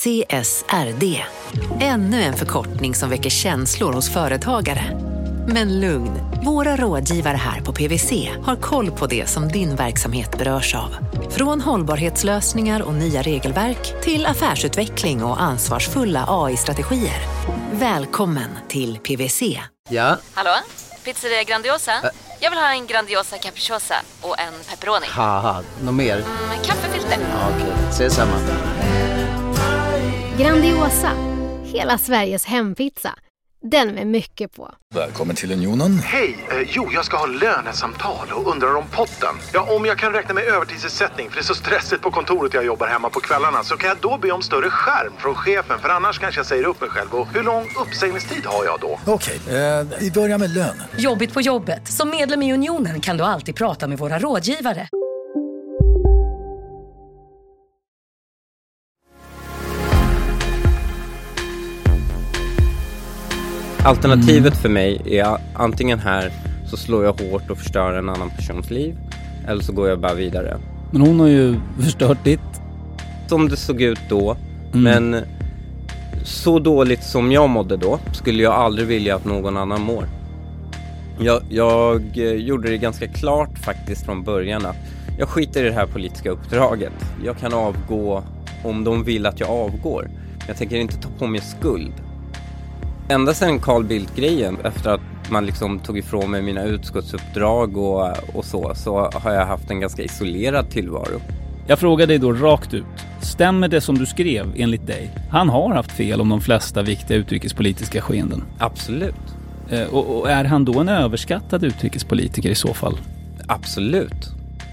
CSRD. Ännu en förkortning som väcker känslor hos företagare. Men lugn, våra rådgivare här på PwC har koll på det som din verksamhet berörs av. Från hållbarhetslösningar och nya regelverk till affärsutveckling och ansvarsfulla AI-strategier. Välkommen till PwC. Ja? Hallå? Pizzeria Grandiosa? Jag vill ha en Grandiosa capriciosa och en pepperoni. Haha, något mer? Kaffefilter. Ja, okej, ses samma. Grandiosa, hela Sveriges hempizza. Den med mycket på. Välkommen till Unionen. Hej, jag ska ha lönesamtal och undrar om potten. Ja, om jag kan räkna med övertidsersättning för det är så stressigt på kontoret jag jobbar hemma på kvällarna, så kan jag då be om större skärm från chefen, för annars kanske jag säger upp mig själv. Och hur lång uppsägningstid har jag då? Okej, vi börjar med lön. Jobbigt på jobbet. Som medlem i Unionen kan du alltid prata med våra rådgivare. Alternativet för mig är antingen här så slår jag hårt och förstör en annan persons liv, eller så går jag bara vidare. Men hon har ju förstört ditt. Som det såg ut då, men så dåligt som jag mådde då skulle jag aldrig vilja att någon annan mår. Jag gjorde det ganska klart faktiskt från början att jag skiter i det här politiska uppdraget. Jag kan avgå om de vill att jag avgår. Jag tänker inte ta på mig skuld. Ända sedan Carl Bildt-grejen, efter att man liksom tog ifrån mig mina utskottsuppdrag och så har jag haft en ganska isolerad tillvaro. Jag frågar dig då rakt ut. Stämmer det som du skrev enligt dig? Han har haft fel om de flesta viktiga utrikespolitiska skeenden. Absolut. Och är han då en överskattad utrikespolitiker i så fall? Absolut.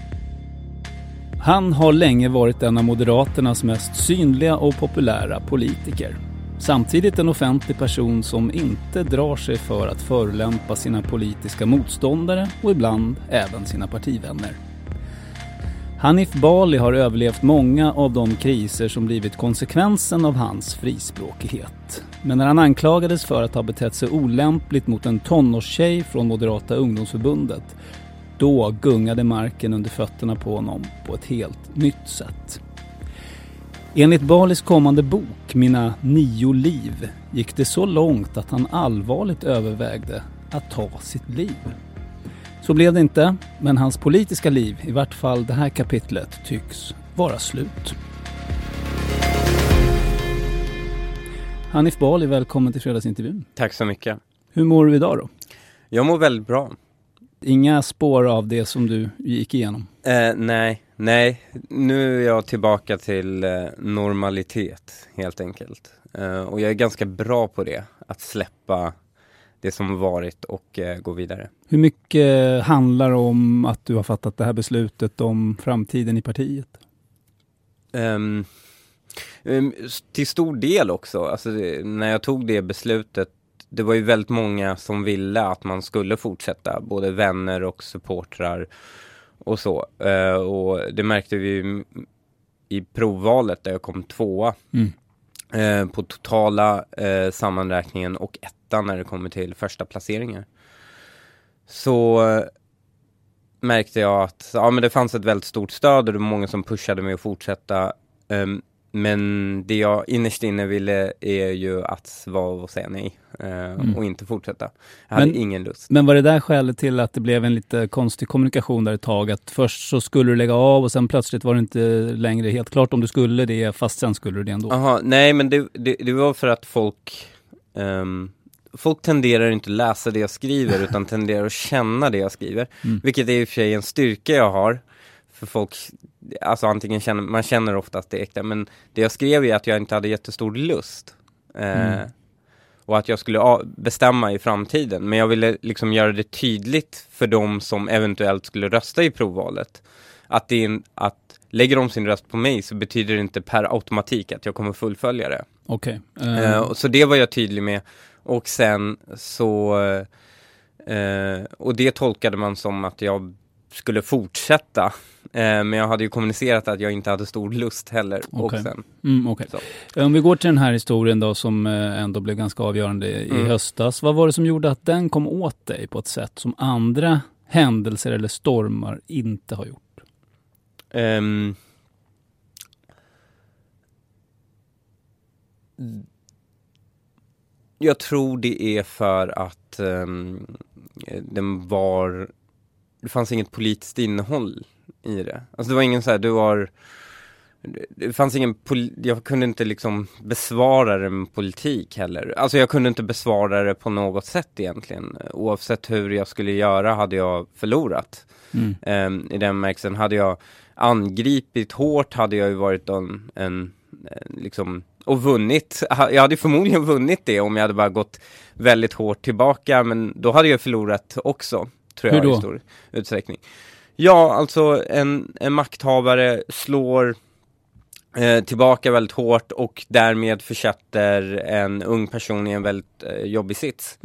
Han har länge varit en av Moderaternas mest synliga och populära politiker. Samtidigt en offentlig person som inte drar sig för att förolämpa sina politiska motståndare och ibland även sina partivänner. Hanif Bali har överlevt många av de kriser som blivit konsekvensen av hans frispråkighet. Men när han anklagades för att ha betett sig olämpligt mot en tonårstjej från Moderata ungdomsförbundet, då gungade marken under fötterna på honom på ett helt nytt sätt. Enligt Balis kommande bok, Mina 9 liv, gick det så långt att han allvarligt övervägde att ta sitt liv. Så blev det inte, men hans politiska liv, i vart fall det här kapitlet, tycks vara slut. Hanif Bali, välkommen till fredagsintervjun. Tack så mycket. Hur mår du idag då? Jag mår väldigt bra. Inga spår av det som du gick igenom? Nej. Nu är jag tillbaka till normalitet helt enkelt. Och jag är ganska bra på det. Att släppa det som varit och gå vidare. Hur mycket handlar om att du har fattat det här beslutet om framtiden i partiet? Till stor del också. Alltså, när jag tog det beslutet, det var ju väldigt många som ville att man skulle fortsätta. Både vänner och supportrar och så. Och det märkte vi i provvalet där jag kom 2:a. På totala sammanräkningen och 1:a när det kommer till första placeringar. Så märkte jag att men det fanns ett väldigt stort stöd och det var många som pushade mig att fortsätta. Men det jag innerst inne ville är ju att vara och säga nej och inte fortsätta. Jag hade ingen lust. Men var det där skälet till att det blev en lite konstig kommunikation där ett tag? Att först så skulle du lägga av och sen plötsligt var det inte längre helt klart om du skulle det, fast sen skulle du det ändå. Aha, nej, men det var för att folk tenderar inte att läsa det jag skriver utan tenderar att känna det jag skriver. Vilket är i och för sig en styrka jag har. För folk, alltså antingen man känner ofta att det är äkta, men det jag skrev är att jag inte hade jättestor lust. Och att jag skulle bestämma i framtiden. Men jag ville liksom göra det tydligt för dem som eventuellt skulle rösta i provvalet. Att lägger de sin röst på mig så betyder det inte per automatik att jag kommer fullfölja det. Okej. Så det var jag tydlig med. Och sen så och det tolkade man som att jag skulle fortsätta. Men jag hade ju kommunicerat att jag inte hade stor lust heller. Okay. Och sen, Om vi går till den här historien då som ändå blev ganska avgörande i höstas. Vad var det som gjorde att den kom åt dig på ett sätt som andra händelser eller stormar inte har gjort? Jag tror det är för att det fanns inget politiskt innehåll i det. Alltså det var ingen så här, det fanns jag kunde inte liksom besvara det med politik heller. Alltså jag kunde inte besvara det på något sätt egentligen. Oavsett hur jag skulle göra hade jag förlorat. I den märkelsen hade jag angripit hårt, hade jag ju varit en liksom, och vunnit. Jag hade förmodligen vunnit det om jag hade bara gått väldigt hårt tillbaka, men då hade jag förlorat också, tror jag, i stor utsträckning. Ja, alltså en makthavare slår tillbaka väldigt hårt och därmed försätter en ung person i en väldigt jobbig sits.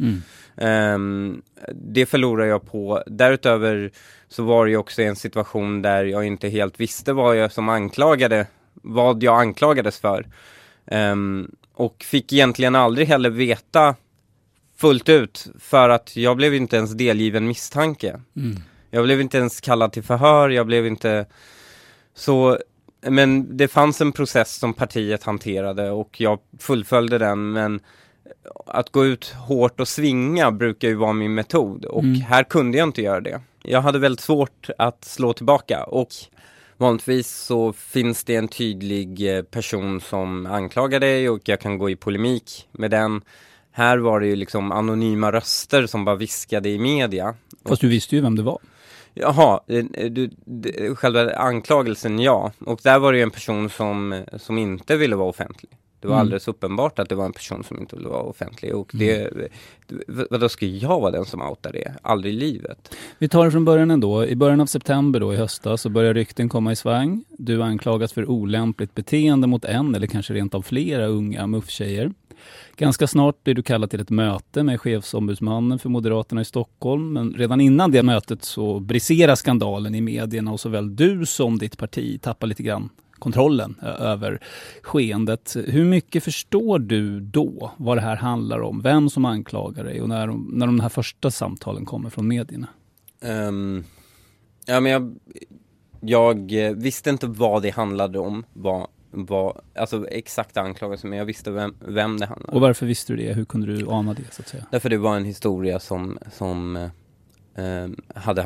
Det förlorar jag på. Därutöver så var det också en situation där jag inte helt visste vad jag anklagades för. Och fick egentligen aldrig heller veta fullt ut, för att jag blev inte ens delgiven misstanke. Jag blev inte ens kallad till förhör, jag blev inte så. Men det fanns en process som partiet hanterade och jag fullföljde den, men att gå ut hårt och svinga brukar ju vara min metod, och här kunde jag inte göra det. Jag hade väldigt svårt att slå tillbaka, och vanligtvis så finns det en tydlig person som anklagar dig och jag kan gå i polemik med den. Här var det ju liksom anonyma röster som bara viskade i media. Fast du visste ju vem det var. Jaha, själva anklagelsen, ja. Och där var det ju en person som inte ville vara offentlig. Det var alldeles uppenbart att det var en person som inte ville vara offentlig. Och då skulle jag vara den som outar det? Aldrig i livet. Vi tar det från början ändå. I början av september då, i höstas, så börjar rykten komma i sväng. Du anklagas för olämpligt beteende mot en eller kanske rent av flera unga muffstjejer. Ganska snart blir du kallad till ett möte med chefsombudsmannen för Moderaterna i Stockholm. Men redan innan det mötet så briserar skandalen i medierna, och såväl du som ditt parti tappar lite grann kontrollen över skeendet. Hur mycket förstår du då vad det här handlar om? Vem som anklagar dig, och när de här första samtalen kommer från medierna? Jag visste inte vad det handlade om. Alltså exakta anklagelser, men jag visste vem det handlade om. Och varför visste du det? Hur kunde du ana det, så att säga? Därför det var en historia som hade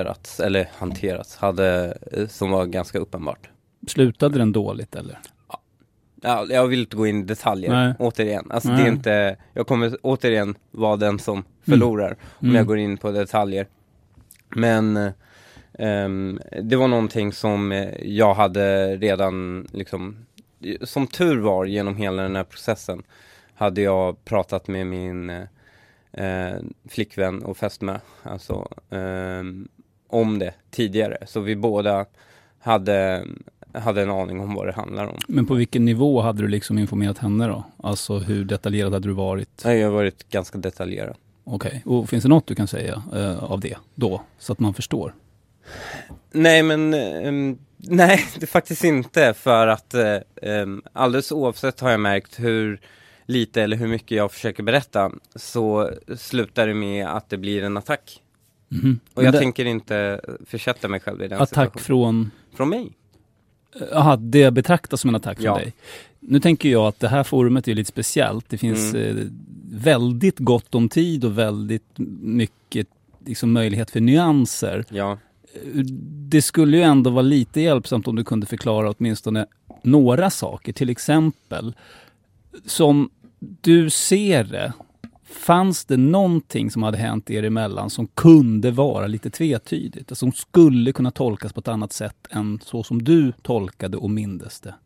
som var ganska uppenbart. Slutade den dåligt, eller? Ja, jag vill inte gå in i detaljer. Nej. Återigen. Alltså det är inte, jag kommer återigen vara den som förlorar om jag går in på detaljer. Men det var någonting som jag hade redan liksom, som tur var genom hela den här processen hade jag pratat med min flickvän och fästmö alltså, om det tidigare. Så vi båda hade en aning om vad det handlar om. Men på vilken nivå hade du liksom informerat henne då? Alltså hur detaljerad hade du varit? Nej, jag har varit ganska detaljerad. Okej. Och finns det något du kan säga av det då? Så att man förstår? Nej, men nej, det faktiskt inte. För att alldeles oavsett har jag märkt hur lite eller hur mycket jag försöker berätta, så slutar det med att det blir en attack. Och jag tänker inte försätta mig själv i den situationen. Attack från mig? Jaha, det betraktas som en attack från dig. Nu tänker jag att det här forumet är lite speciellt. Det finns väldigt gott om tid och väldigt mycket liksom, möjlighet för nyanser. Ja. Det skulle ju ändå vara lite hjälpsamt om du kunde förklara åtminstone några saker. Till exempel, som du ser det, fanns det någonting som hade hänt er emellan som kunde vara lite tvetydigt? Som skulle kunna tolkas på ett annat sätt än så som du tolkade och mindes det?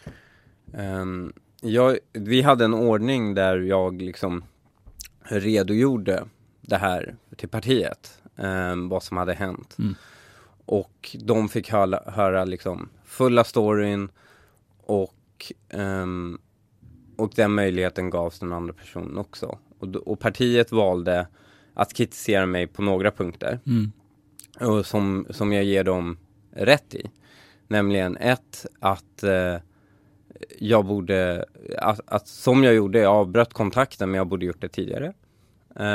Vi hade en ordning där jag liksom redogjorde det här till partiet. Vad som hade hänt. Och de fick höra liksom fulla storyn, och den möjligheten gavs den andra personen också. Och partiet valde att kritisera mig på några punkter. Och som jag ger dem rätt i. Nämligen att jag borde, att som jag gjorde, jag avbröt kontakten, men jag borde gjort det tidigare.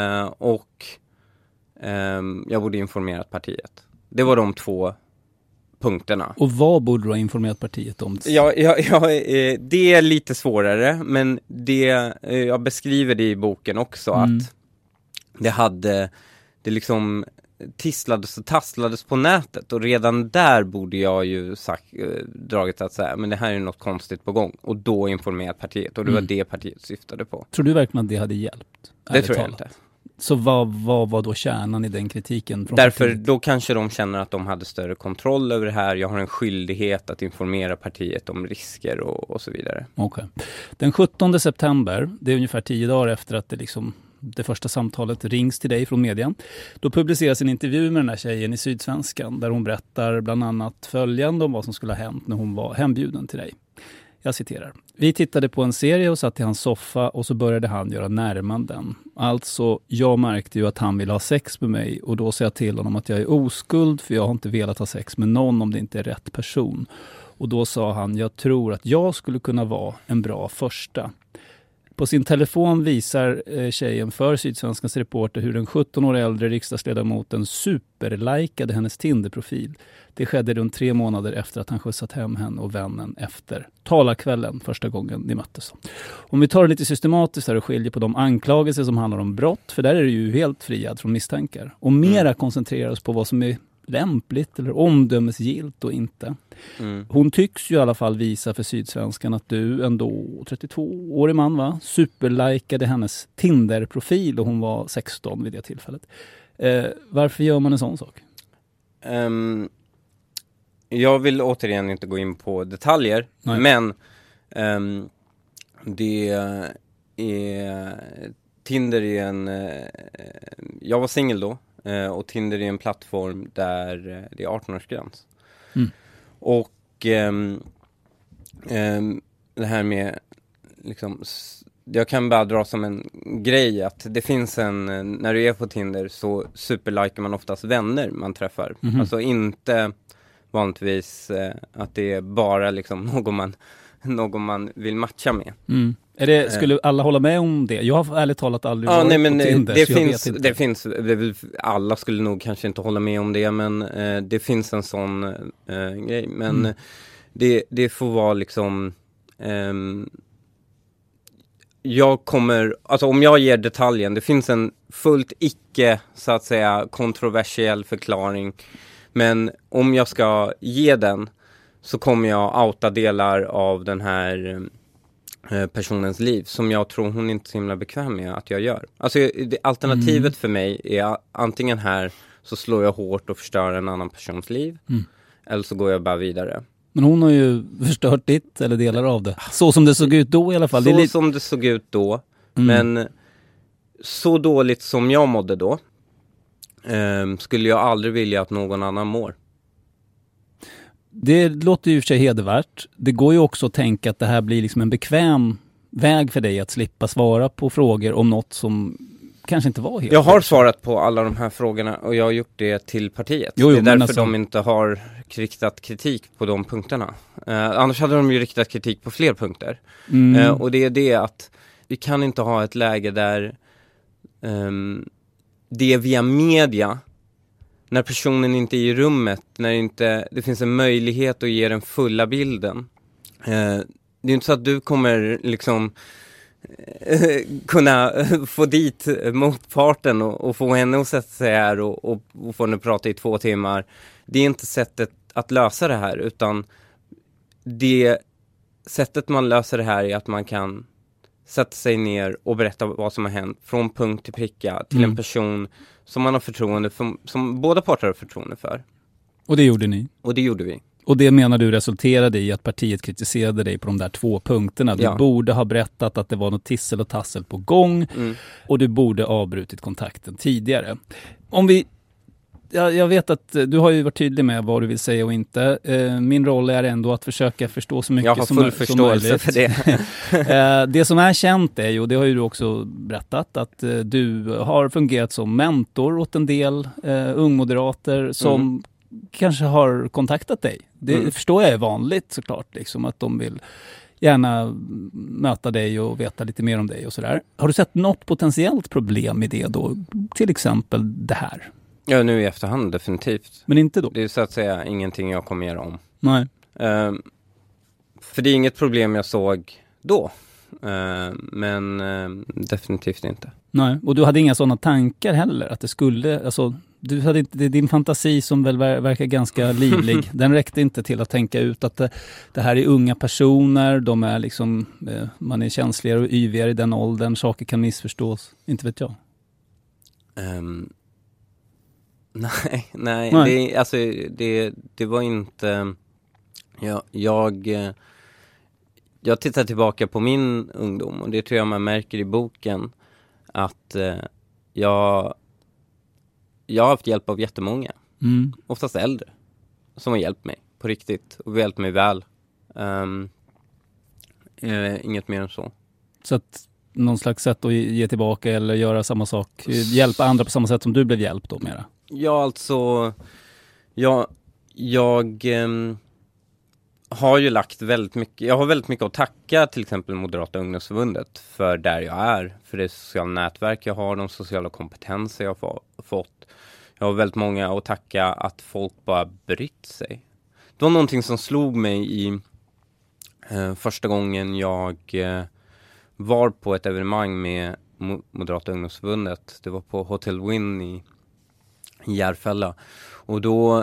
Och jag borde informerat partiet. Det var de två punkterna. Och vad borde du ha informerat partiet om? Ja, det är lite svårare, men jag beskriver det i boken också, att det liksom tisslades och tasslades på nätet, och redan där borde jag ju dragit att säga, men det här är något konstigt på gång, och då informerat partiet, och det var det partiet syftade på. Tror du verkligen att det hade hjälpt? Det tror jag inte. Så vad var då kärnan i den kritiken? Därför partiet? Då kanske de känner att de hade större kontroll över det här. Jag har en skyldighet att informera partiet om risker och så vidare. Okej. Den 17 september, det är ungefär 10 dagar efter att det första samtalet rings till dig från media. Då publiceras en intervju med den här tjejen i Sydsvenskan, där hon berättar bland annat följande om vad som skulle ha hänt när hon var hembjuden till dig. Jag citerar. Vi tittade på en serie och satt i hans soffa, och så började han göra närmanden. Alltså, jag märkte ju att han ville ha sex med mig, och då sa jag till honom att jag är oskuld, för jag har inte velat ha sex med någon om det inte är rätt person. Och då sa han, jag tror att jag skulle kunna vara en bra första. På sin telefon visar tjejen för Sydsvenskans reporter hur den 17 år äldre riksdagsledamoten superlikade hennes Tinder-profil. Det skedde runt 3 månader efter att han skjutsat hem henne och vännen efter talarkvällen första gången ni möttes. Om vi tar det lite systematiskt här och skiljer på de anklagelser som handlar om brott, för där är det ju helt friad från misstankar, och mera koncentrerar oss på vad som är lämpligt eller omdömesgilt och inte. Hon tycks ju i alla fall visa för Sydsvenskan att du ändå, 32-årig man va, superlikade hennes Tinder-profil, och hon var 16 vid det tillfället. Varför gör man en sån sak? Jag vill återigen inte gå in på detaljer. Nej. Men Tinder är jag var singel då, och Tinder är en plattform där det är 18-årsgräns. Och det här med liksom, jag kan bara dra som en grej att det finns när du är på Tinder så superlikar man oftast vänner man träffar. Alltså inte vanligtvis att det är bara liksom någon man vill matcha med. Skulle alla hålla med om det? Jag har ärligt talat aldrig varit på Tinder. Det finns alla skulle nog kanske inte hålla med om det, men det finns en sån grej. Men det får vara liksom om jag ger detaljen, det finns en fullt icke så att säga kontroversiell förklaring, men om jag ska ge den så kommer jag outa delar av den här personens liv som jag tror hon inte är så himla bekväm med att jag gör. Alltså alternativet för mig är antingen här så slår jag hårt och förstör en annan persons liv, eller så går jag bara vidare. Men hon har ju förstört ditt eller delar av det. Så som det såg ut då i alla fall. Som det såg ut då. Men så dåligt som jag mådde då skulle jag aldrig vilja att någon annan mår. Det låter ju för sig hedervärt. Det går ju också att tänka att det här blir liksom en bekväm väg för dig att slippa svara på frågor om något som kanske inte var helt. Jag har svarat på alla de här frågorna och jag har gjort det till partiet. Det är därför de inte har riktat kritik på de punkterna. Annars hade de ju riktat kritik på fler punkter. Och det är det att vi kan inte ha ett läge där det är via media, när personen inte är i rummet, när inte det finns en möjlighet att ge den fulla bilden. Det är inte så att du kommer liksom kunna få dit motparten och få henne att sätta sig här och få henne att prata i 2 timmar. Det är inte sättet att lösa det här, utan det sättet man löser det här är att man kan sätta sig ner och berätta vad som har hänt från punkt till pricka till en person som man har förtroende för, som båda parter har förtroende för. Och det gjorde ni? Och det gjorde vi. Och det menar du resulterade i att partiet kritiserade dig på de där 2 punkterna. Du borde ha berättat att det var något tissel och tassel på gång och du borde avbrutit kontakten tidigare. Jag vet att du har ju varit tydlig med vad du vill säga och inte. Min roll är ändå att försöka förstå så mycket som möjligt. Jag har full förståelse för det. Det som är känt är ju, och det har ju du också berättat, att du har fungerat som mentor åt en del ungmoderater som kanske har kontaktat dig. Det förstår jag är vanligt såklart, liksom, att de vill gärna möta dig och veta lite mer om dig och sådär. Har du sett något potentiellt problem i det då? Till exempel det här? Ja, nu i efterhand definitivt. Men inte då? Det är så att säga ingenting jag kommer göra om. Nej. För det är inget problem jag såg då. Men definitivt inte. Nej, och du hade inga sådana tankar heller att det skulle, alltså du hade inte, det är din fantasi som väl verkar ganska livlig. Den räckte inte till att tänka ut att det här är unga personer, de är liksom, man är känsligare och yvigare i den åldern, saker kan missförstås, inte vet jag. Nej. Det var inte, jag tittar tillbaka på min ungdom och det tror jag man märker i boken att jag har haft hjälp av jättemånga, oftast äldre, som har hjälpt mig på riktigt och hjälpt mig väl. Inget mer än så. Så att någon slags sätt att ge tillbaka eller göra samma sak, hjälpa andra på samma sätt som du blev hjälpt då mera? Ja, alltså jag har ju lagt väldigt mycket, jag har väldigt mycket att tacka till exempel Moderata ungdomsförbundet för där jag är, för det sociala nätverk jag har, de sociala kompetenser jag har fått. Jag har väldigt många att tacka att folk bara brytt sig. Det var någonting som slog mig i första gången jag var på ett evenemang med Moderata ungdomsförbundet. Det var på Hotel Win i Järfälla. Och då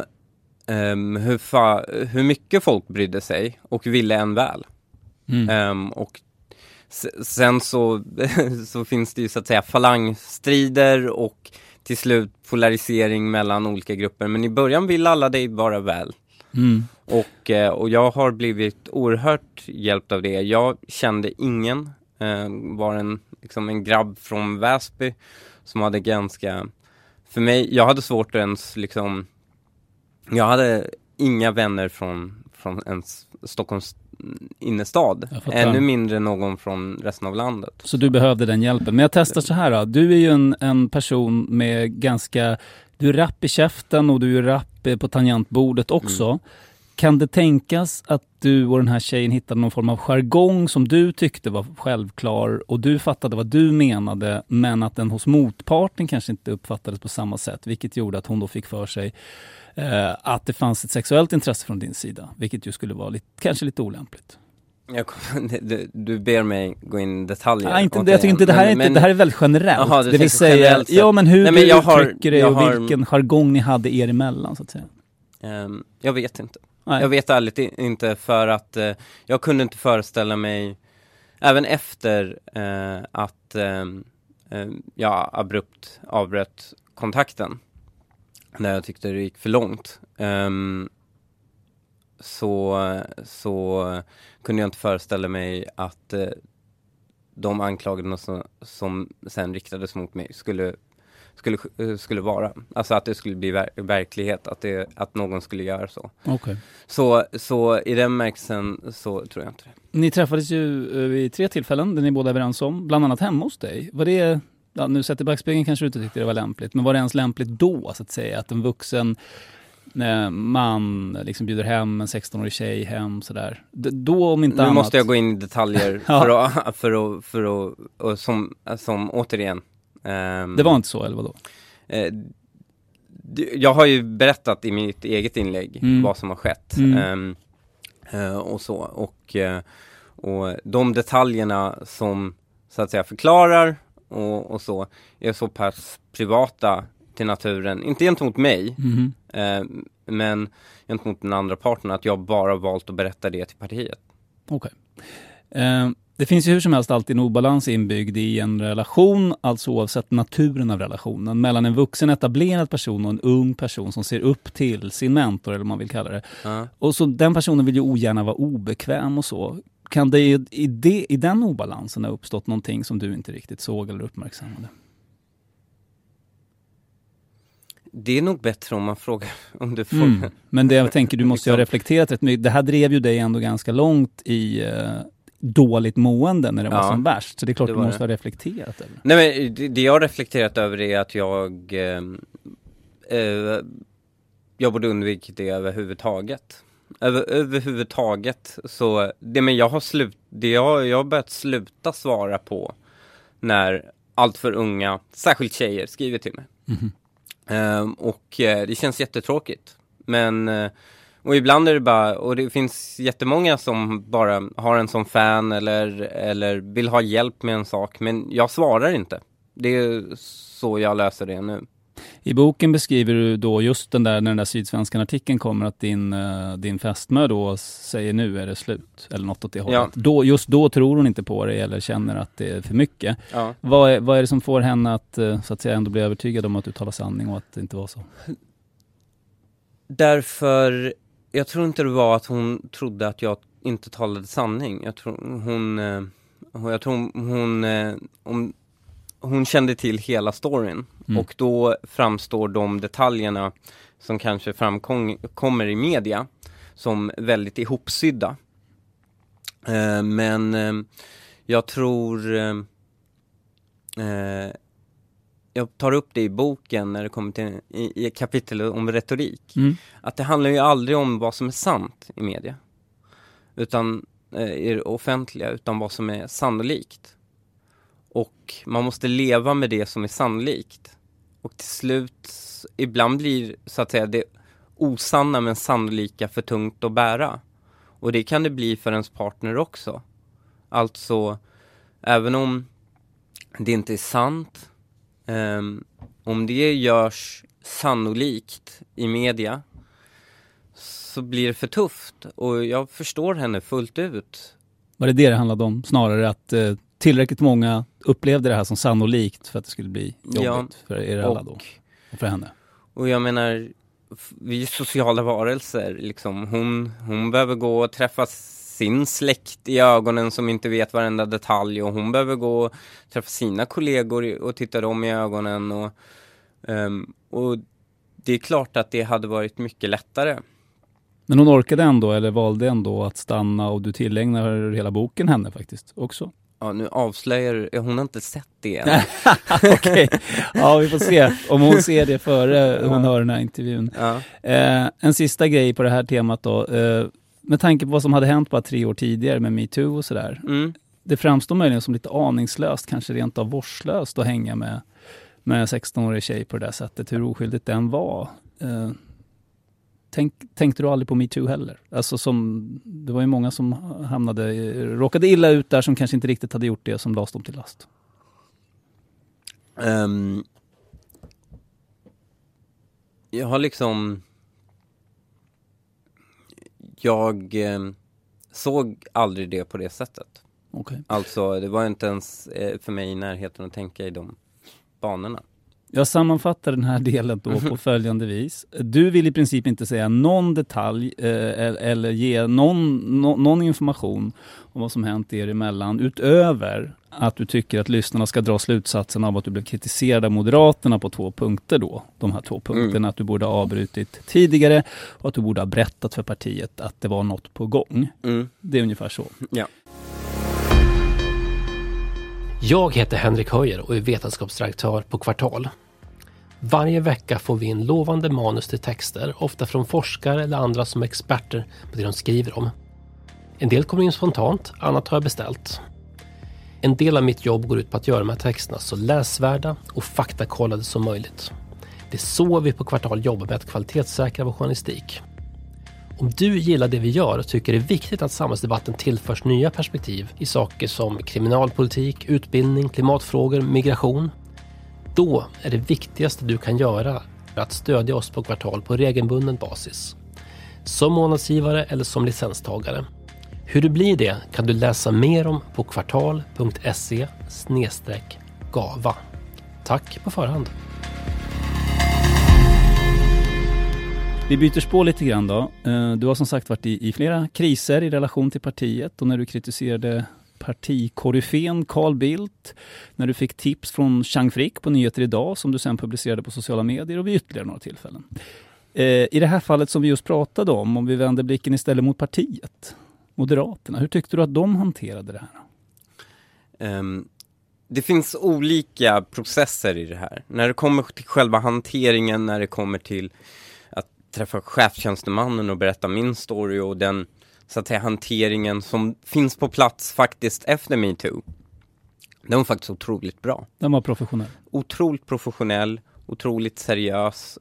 hur mycket folk brydde sig och ville en väl. Och sen så finns det ju så att säga falangstrider och till slut polarisering mellan olika grupper. Men i början vill alla dig bara väl. Och jag har blivit oerhört hjälpt av det. Jag kände ingen. Var en grabb från Väsby som hade ganska... För mig, jag hade svårt att ens liksom... Jag hade inga vänner från ens Stockholms innerstad. Ännu mindre någon från resten av landet. Så du behövde den hjälpen. Men jag testar så här då. Du är ju en person med ganska... Du är rapp i käften och du är rapp på tangentbordet också. Kan det tänkas att du och den här tjejen hittade någon form av jargong som du tyckte var självklar och du fattade vad du menade, men att den hos motparten kanske inte uppfattades på samma sätt, vilket gjorde att hon då fick för sig att det fanns ett sexuellt intresse från din sida, vilket ju skulle vara kanske lite olämpligt. Du ber mig gå in i detaljer. Nej, jag tycker inte det här är väldigt generellt. Aha, det vill säga, ja, men hur du uttrycker det och vilken jargong ni hade er emellan så att säga. Jag vet inte. Nej. Jag vet ärligt inte, för att jag kunde inte föreställa mig, även efter att jag abrupt avbröt kontakten när jag tyckte det gick för långt, så kunde jag inte föreställa mig att de anklagelserna som sen riktades mot mig skulle vara. Alltså att det skulle bli verklighet, att någon skulle göra så. Okay. Så i den märkelsen så tror jag inte det. Ni träffades ju vid 3 tillfällen, där ni båda är överens om, bland annat hemma hos dig. Var det, nu sett i backspegeln kanske du inte tyckte det var lämpligt, men var det ens lämpligt då så att säga, att en vuxen man liksom bjuder hem en 16-årig tjej hem sådär? Då om inte annat... Nu måste jag gå in i detaljer för att som återigen. Det var inte så, eller vadå? Jag har ju berättat i mitt eget inlägg vad som har skett. Och så. Och de detaljerna som så att säga förklarar och så är så pass privata till naturen. Inte gentemot mig, men gentemot den andra parten, att jag bara valt att berätta det till partiet. Okej. Det finns ju hur som helst alltid en obalans inbyggd i en relation, alltså oavsett naturen av relationen, mellan en vuxen etablerad person och en ung person som ser upp till sin mentor, eller vad man vill kalla det. Och så den personen vill ju ogärna vara obekväm och så. Kan det i den obalansen ha uppstått någonting som du inte riktigt såg eller uppmärksammade? Det är nog bättre om man frågar om du frågar. Men det jag tänker, du måste ju ha reflekterat rätt mycket. Det här drev ju dig ändå ganska långt i dåligt mående när det var som värst. Så det är klart du måste ha reflekterat över. Nej, men det jag har reflekterat över är att jag borde undvika det överhuvudtaget. Överhuvudtaget så jag har börjat sluta svara på när allt för unga, särskilt tjejer, skriver till mig. Och det känns jättetråkigt. Men och ibland är det bara, och det finns jättemånga som bara har en som fan eller vill ha hjälp med en sak, men jag svarar inte. Det är så jag löser det nu. I boken beskriver du då just när den där Sydsvenskan artikeln kommer att din fästmö då säger nu är det slut eller något åt det hållet. Ja. Just då tror hon inte på det eller känner att det är för mycket. Ja. Vad är det som får henne att så att säga ändå bli övertygad om att du talar sanning och att det inte var så? Därför jag tror inte det var att hon trodde att jag inte talade sanning. Jag tror hon kände till hela storyn. Och då framstår de detaljerna som kanske framkommer i media som väldigt ihopsydda. Men jag tror jag tar upp det i boken när det kommer till i kapitel om retorik. Att det handlar ju aldrig om vad som är sant i media. Utan i det offentliga, utan vad som är sannolikt. Och man måste leva med det som är sannolikt. Och till slut, ibland blir så att säga det osanna men sannolika för tungt att bära. Och det kan det bli för ens partner också. Alltså, även om det inte är sant, om det görs sannolikt i media så blir det för tufft. Och jag förstår henne fullt ut. Var det handlade om? Snarare att tillräckligt många upplevde det här som sannolikt för att det skulle bli jobbigt för er alla då och för henne. Och jag menar, vi är sociala varelser. Liksom. Hon behöver gå och träffa sin släkt i ögonen som inte vet varenda detalj. Och hon behöver gå och träffa sina kollegor och titta dem i ögonen. Och det är klart att det hade varit mycket lättare. Men hon orkade ändå eller valde ändå att stanna och du tillägnar hela boken henne faktiskt också. Ja, nu avslöjar hon har inte sett det än. Okej. Ja, vi får se om hon ser det före hon hör den här intervjun. Ja. En sista grej på det här temat då. Med tanke på vad som hade hänt bara 3 år tidigare med MeToo och sådär. Det framstår möjligen som lite aningslöst, kanske rent av vårdslöst att hänga med 16-årig tjej på det där sättet. Hur oskyldigt den var. Tänkte du aldrig på MeToo heller? Alltså det var ju många som råkade illa ut där som kanske inte riktigt hade gjort det som lades dem till last. Jag har jag såg aldrig det på det sättet. Okay. Alltså det var inte ens för mig i närheten att tänka i de banorna. Jag sammanfattar den här delen då på följande vis. Du vill i princip inte säga någon detalj eller ge någon information om vad som hänt er emellan utöver att du tycker att lyssnarna ska dra slutsatsen av att du blev kritiserad av Moderaterna på 2 punkter då. De här 2 punkterna att du borde ha avbrutit tidigare och att du borde ha berättat för partiet att det var något på gång. Det är ungefär så. Ja. Jag heter Henrik Höjer och är vetenskapsdirektör på Kvartal. Varje vecka får vi in lovande manus till texter, ofta från forskare eller andra som är experter på det de skriver om. En del kommer in spontant, annat har jag beställt. En del av mitt jobb går ut på att göra de här texterna så läsvärda och faktakollade som möjligt. Det är så vi på Kvartal jobbar med att kvalitetssäkra vår journalistik. Om du gillar det vi gör och tycker det är viktigt att samhällsdebatten tillförs nya perspektiv i saker som kriminalpolitik, utbildning, klimatfrågor, migration, då är det viktigaste du kan göra att stödja oss på Kvartal på regelbunden basis. Som månadsgivare eller som licenstagare. Hur du blir det kan du läsa mer om på kvartal.se/gava. Tack på förhand. Vi byter spår lite grann då. Du har som sagt varit i flera kriser i relation till partiet och när du kritiserade partikoryfen Carl Bildt, när du fick tips från Chang Frick på Nyheter idag som du sen publicerade på sociala medier och vid ytterligare några tillfällen. I det här fallet som vi just pratade om vi vänder blicken istället mot partiet, Moderaterna, hur tyckte du att de hanterade det här? Det finns olika processer i det här. När det kommer till själva hanteringen, när det kommer till att träffa chefstjänstemannen och berätta min story och den så att säga hanteringen som finns på plats faktiskt efter MeToo. Den var faktiskt otroligt bra. Den var professionell. Otroligt professionell otroligt seriös.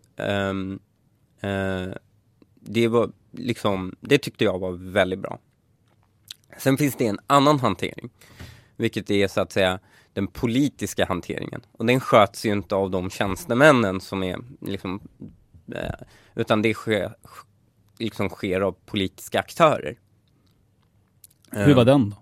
Det var liksom, det tyckte jag var väldigt bra. Sen finns det en annan hantering, vilket är så att säga den politiska hanteringen. Och den sköts ju inte av de tjänstemännen som är liksom, utan det sker av politiska aktörer. Hur var den då?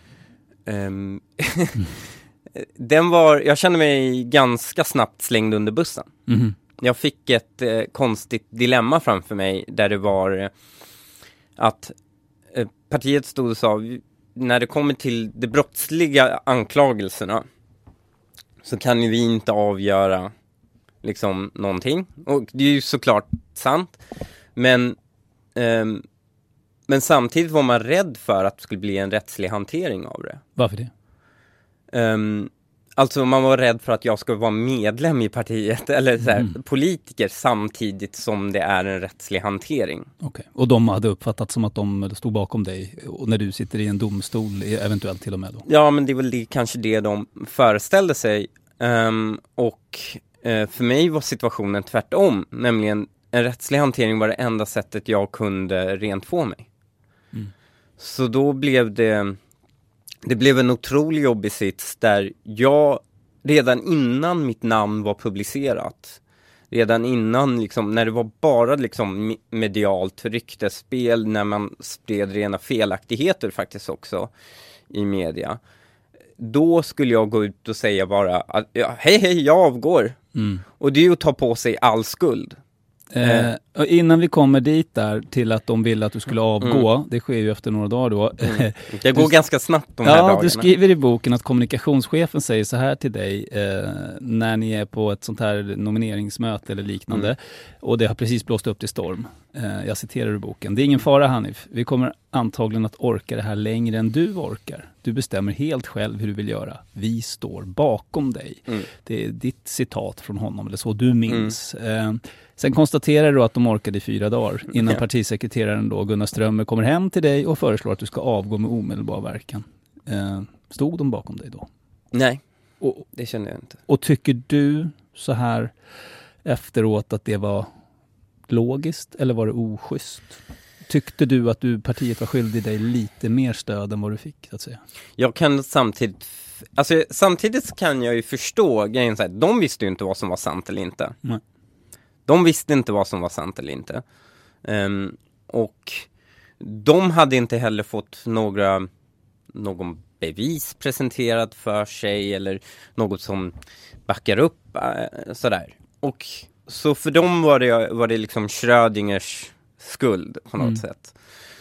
Jag kände mig ganska snabbt slängd under bussen. Mm. Jag fick ett konstigt dilemma framför mig där det var att partiet stod och sa, när det kommer till de brottsliga anklagelserna så kan ju vi inte avgöra liksom någonting. Och det är ju såklart sant. Men samtidigt var man rädd för att det skulle bli en rättslig hantering av det. Varför det? Alltså man var rädd för att jag skulle vara medlem i partiet eller så här, politiker samtidigt som det är en rättslig hantering. Okej. Och de hade uppfattat som att de stod bakom dig och när du sitter i en domstol eventuellt till och med då? Ja, men det är väl kanske det de föreställde sig. För mig var situationen tvärtom, nämligen en rättslig hantering var det enda sättet jag kunde rent få mig. Så då blev det blev en otrolig jobbig sits där jag redan innan mitt namn var publicerat, redan innan liksom, när det var bara liksom medialt ryktespel, när man spred rena felaktigheter faktiskt också i media, då skulle jag gå ut och säga bara att hej, jag avgår. Och det är ju att ta på sig all skuld. Innan vi kommer dit där till att de ville att du skulle avgå, det sker ju efter några dagar då. Det går ganska snabbt de här dagarna. Du skriver i boken att kommunikationschefen säger så här till dig när ni är på ett sånt här nomineringsmöte eller liknande och det har precis blåst upp till storm. Jag citerar ur boken. Det är ingen fara, Hanif. Vi kommer antagligen att orka det här längre än du orkar. Du bestämmer helt själv hur du vill göra. Vi står bakom dig. Det är ditt citat från honom, eller så du minns. Sen konstaterar du att de orkade i 4 dagar innan partisekreteraren då, Gunnar Strömmer, kommer hem till dig och föreslår att du ska avgå med omedelbar verkan. Stod de bakom dig då? Nej, det kände jag inte. Och tycker du så här efteråt att det var logiskt eller var det oschysst? Tyckte du att partiet var skyldig dig lite mer stöd än vad du fick, så att säga? Jag kan samtidigt kan jag ju förstå grejen så här, de visste ju inte vad som var sant eller inte. Nej. De visste inte vad som var sant eller inte. Och de hade inte heller fått någon bevis presenterat för sig eller något som backar upp sådär. Och så för dem var det liksom Schrödingers skuld på något sätt.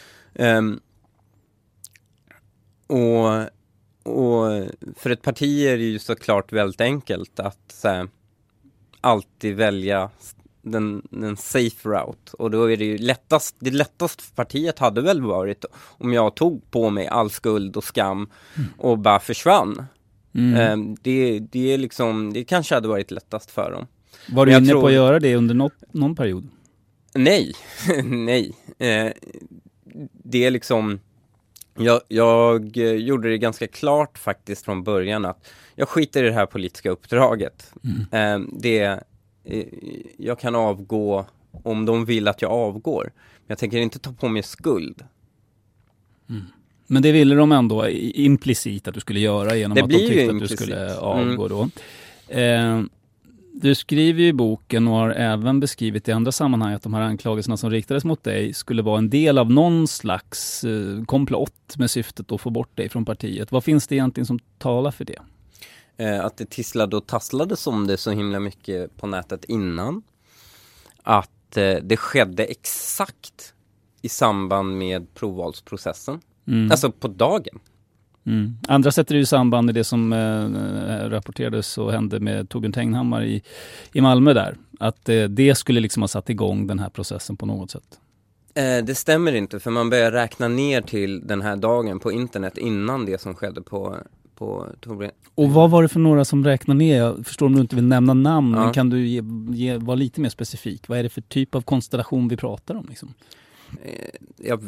Och för ett parti är det ju såklart väldigt enkelt att så här, alltid välja den safe route. Och då är det ju det lättaste för partiet hade väl varit om jag tog på mig all skuld och skam och bara försvann. Det är liksom, det kanske hade varit lättast för dem. Var du inne på att göra det under någon period? Nej. Nej. Det är liksom jag gjorde det ganska klart faktiskt från början att jag skiter i det här politiska uppdraget. Jag kan avgå om de vill att jag avgår. Men jag tänker inte ta på mig skuld. Men det ville de ändå implicit att du skulle göra genom att de tyckte att du skulle avgå då. Du skriver ju i boken och har även beskrivit i andra sammanhang att de här anklagelserna som riktades mot dig skulle vara en del av någon slags komplott med syftet att få bort dig från partiet. Vad finns det egentligen som talar för det? Att det tisslade och tasslade som det så himla mycket på nätet innan. Att det skedde exakt i samband med provvalsprocessen. Alltså på dagen. Andra sätter ju samband i det som rapporterades och hände med Torbjörn Tegnhammar i Malmö där. Att det skulle liksom ha satt igång den här processen på något sätt. Det stämmer inte, för man börjar räkna ner till den här dagen på internet innan det som skedde på Torbjörn. Och vad var det för några som räknar ner? Jag förstår om du inte vill nämna namn, men kan du vara lite mer specifik? Vad är det för typ av konstellation vi pratar om liksom?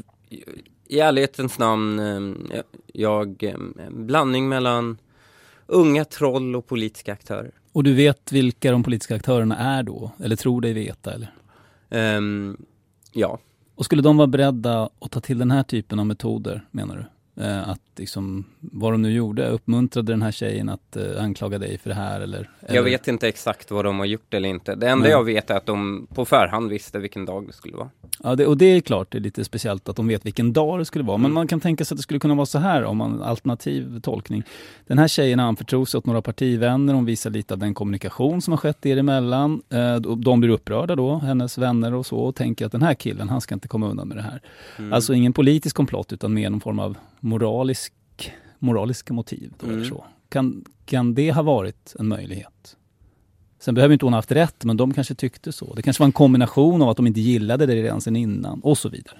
I ärlighetens namn, blandning mellan unga troll och politiska aktörer. Och du vet vilka de politiska aktörerna är då? Eller tror dig veta, eller? Ja. Och skulle de vara beredda att ta till den här typen av metoder, menar du? Att liksom, vad de nu gjorde, uppmuntrade den här tjejen att anklaga dig för det här? Eller? Jag vet inte exakt vad de har gjort eller inte. Det enda jag vet är att de på förhand visste vilken dag det skulle vara. Ja, och det är klart, det är lite speciellt att de vet vilken dag det skulle vara. Men man kan tänka sig att det skulle kunna vara så här, om man alternativ tolkning. Den här tjejen anförtror sig åt några partivänner, hon visar lite av den kommunikation som har skett er emellan. De blir upprörda då, hennes vänner och så, och tänker att den här killen, han ska inte komma undan med det här. Alltså ingen politisk komplott, utan mer någon form av moraliska motiv. Då, eller så. Kan det ha varit en möjlighet? Sen behöver inte hon ha haft rätt, men de kanske tyckte så. Det kanske var en kombination av att de inte gillade det redan sedan innan, och så vidare.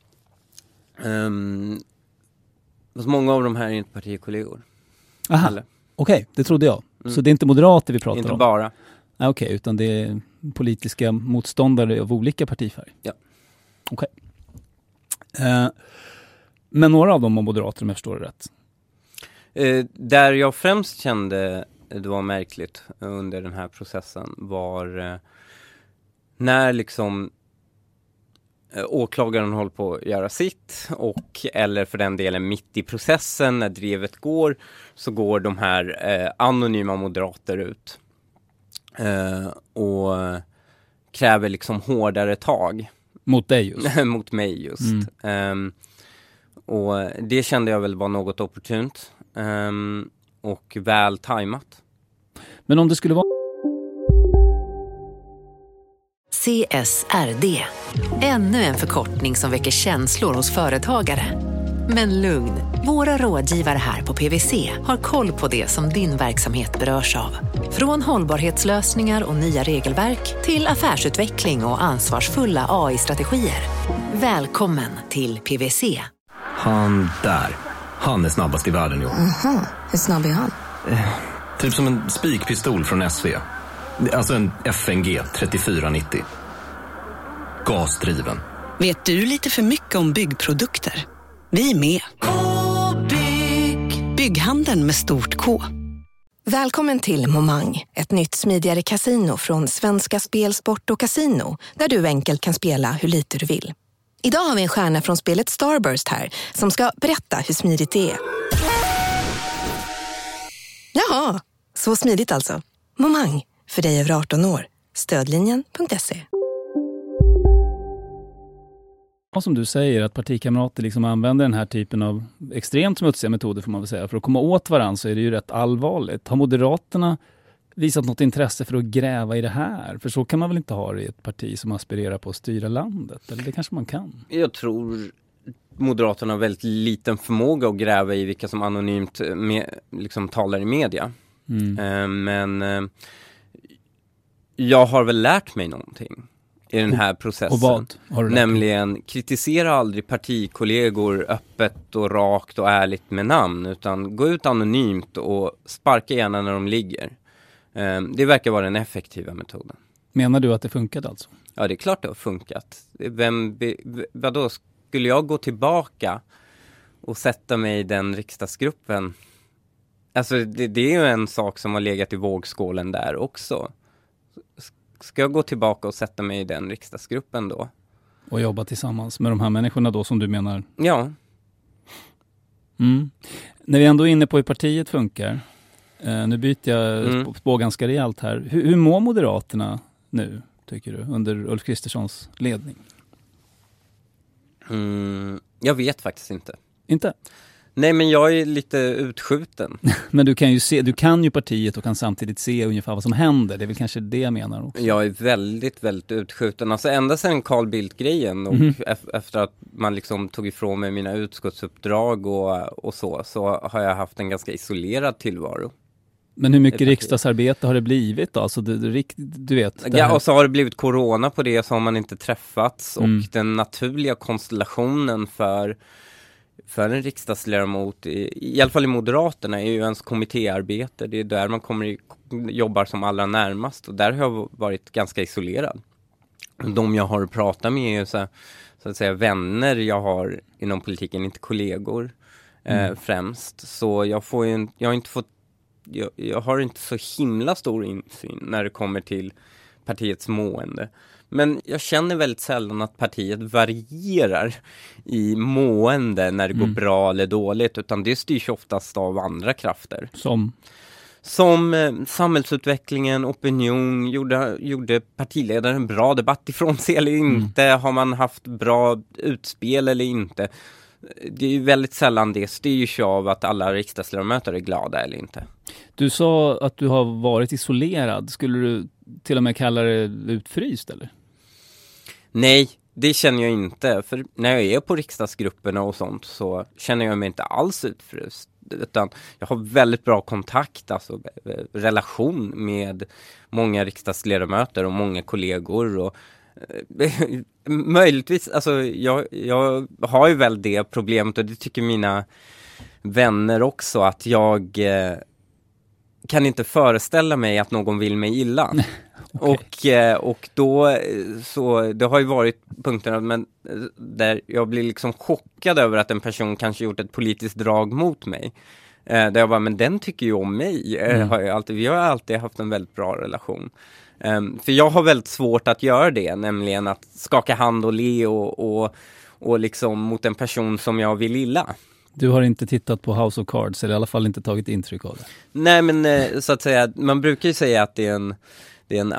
Många av de här är inte partikollegor. Aha, okej, det trodde jag. Så det är inte moderater vi pratar om? Inte bara. Okej, utan det är politiska motståndare av olika partifärg? Ja. Okej. Men några av dem var moderater, om jag förstår det rätt? Där jag främst kände det var märkligt under den här processen var när liksom åklagaren håller på att göra sitt, och eller för den delen mitt i processen när drevet går, så går de här anonyma moderater ut och kräver liksom hårdare tag. Mot dig just? Mot mig just. Och det kände jag väl var något opportunt och väl tajmat. Men om det skulle vara... CSRD. Ännu en förkortning som väcker känslor hos företagare. Men lugn, våra rådgivare här på PwC har koll på det som din verksamhet berörs av. Från hållbarhetslösningar och nya regelverk till affärsutveckling och ansvarsfulla AI-strategier. Välkommen till PwC. Han där. Han är snabbast i världen, jo. Hur snabb är han? Typ som en spikpistol från SV. Alltså en FNG 3490. Gasdriven. Vet du lite för mycket om byggprodukter? Vi är med. Bygghandeln med stort K. Välkommen till Momang, ett nytt smidigare kasino från Svenska Spel, Sport och Casino, där du enkelt kan spela hur lite du vill. Idag har vi en stjärna från spelet Starburst här som ska berätta hur smidigt det är. Jaha, så smidigt alltså. Momang, för dig över 18 år. Stödlinjen.se. Som du säger, att partikamrater liksom använder den här typen av extremt smutsiga metoder, får man väl säga. För att komma åt varandra så är det ju rätt allvarligt. Har Moderaterna visat något intresse för att gräva i det här? För så kan man väl inte ha det i ett parti som aspirerar på att styra landet? Eller det kanske man kan? Jag tror Moderaterna har väldigt liten förmåga att gräva i vilka som anonymt liksom talar i media. Men jag har väl lärt mig någonting i den här processen. Och vad har du lärt dig? Nämligen, kritisera aldrig partikollegor öppet och rakt och ärligt med namn, utan gå ut anonymt och sparka gärna när de ligger. Det verkar vara den effektiva metoden. Menar du att det funkade alltså? Ja, det är klart det har funkat. Vadå, skulle jag gå tillbaka och sätta mig i den riksdagsgruppen? Alltså det är ju en sak som har legat i vågskålen där också. Ska jag gå tillbaka och sätta mig i den riksdagsgruppen då? Och jobba tillsammans med de här människorna då, som du menar? Ja. När vi ändå är inne på hur partiet funkar. Nu byter jag spår ganska rejält här. Hur mår Moderaterna nu, tycker du, under Ulf Kristerssons ledning? Jag vet faktiskt inte. Inte? Nej, men jag är lite utskjuten. Men du kan ju partiet och kan samtidigt se ungefär vad som händer. Det är väl kanske det jag menar också. Jag är väldigt, väldigt utskjuten. Alltså ända sedan Carl Bildt-grejen och efter att man liksom tog ifrån mig mina utskottsuppdrag och så har jag haft en ganska isolerad tillvaro. Men hur mycket riksdagsarbete har det blivit då? Alltså du vet. Ja, och så har det blivit corona på det, så har man inte träffats. Och den naturliga konstellationen för en riksdagsledamot, i alla fall i Moderaterna, är ju ens kommittéarbete. Det är där man jobbar som allra närmast. Och där har jag varit ganska isolerad. De jag har pratat med är ju så att säga vänner jag har inom politiken, inte kollegor främst. Så jag har inte fått jag har inte så himla stor insyn när det kommer till partiets mående. Men jag känner väldigt sällan att partiet varierar i mående när det går bra eller dåligt, utan det styrs oftast av andra krafter. Som samhällsutvecklingen, opinion, gjorde partiledaren en bra debatt ifrån sig eller inte? Har man haft bra utspel eller inte? Det är ju väldigt sällan det styrs av att alla riksdagsledamöter är glada eller inte. Du sa att du har varit isolerad. Skulle du till och med kalla det utfryst eller? Nej, det känner jag inte. För när jag är på riksdagsgrupperna och sånt så känner jag mig inte alls utfryst. Utan jag har väldigt bra kontakt, alltså relation med många riksdagsledamöter och många kollegor. Och möjligtvis, alltså jag har ju väl det problemet, och det tycker mina vänner också, att jag kan inte föreställa mig att någon vill mig illa. Okay. Och då så det har ju varit punkterna men där jag blir liksom chockad över att en person kanske gjort ett politiskt drag mot mig. Där jag bara, men den tycker ju om mig. Vi har alltid haft en väldigt bra relation. För jag har väldigt svårt att göra det, nämligen att skaka hand och le och liksom mot en person som jag vill illa. Du har inte tittat på House of Cards, eller i alla fall inte tagit intryck av det? Nej, men så att säga, man brukar ju säga att det är en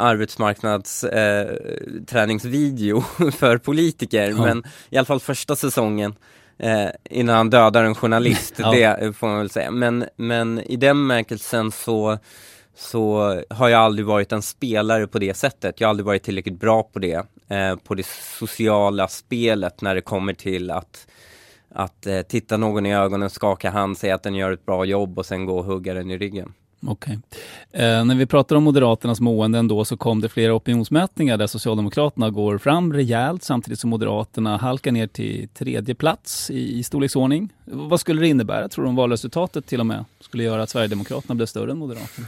arbetsmarknadsträningsvideo för politiker, men i alla fall första säsongen innan han dödar en journalist, det får man väl säga. Men i den märkelsen så har jag aldrig varit en spelare på det sättet. Jag har aldrig varit tillräckligt bra på det sociala spelet när det kommer till att titta någon i ögonen, skaka hand, säga att den gör ett bra jobb och sen gå och hugga den i ryggen. Okej. När vi pratar om Moderaternas mående ändå, så kom det flera opinionsmätningar där Socialdemokraterna går fram rejält samtidigt som Moderaterna halkar ner till 3:e plats i storleksordning. Vad skulle det innebära? Tror du valresultatet till och med skulle göra att Sverigedemokraterna blev större än Moderaterna?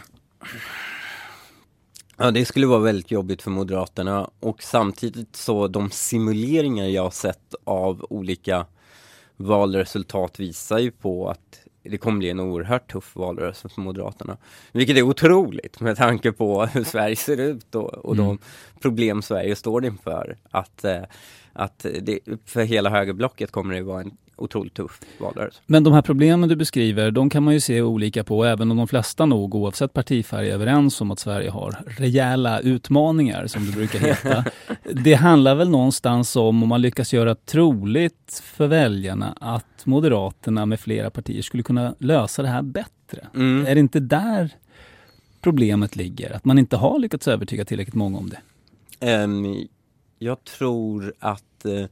Ja, det skulle vara väldigt jobbigt för Moderaterna, och samtidigt så de simuleringar jag har sett av olika valresultat visar ju på att det kommer bli en oerhört tuff valrörelse för Moderaterna. Vilket är otroligt med tanke på hur Sverige ser ut och de problem Sverige står inför. Att det, för hela högerblocket kommer det vara en otroligt tuff valrörelse. Men de här problemen du beskriver, de kan man ju se olika på, även om de flesta nog oavsett partifärg är överens om att Sverige har rejäla utmaningar, som det brukar heta. Det handlar väl någonstans om man lyckas göra troligt för väljarna att Moderaterna med flera partier skulle kunna lösa det här bättre. Är det inte där problemet ligger? Att man inte har lyckats övertyga tillräckligt många om det? Jag tror att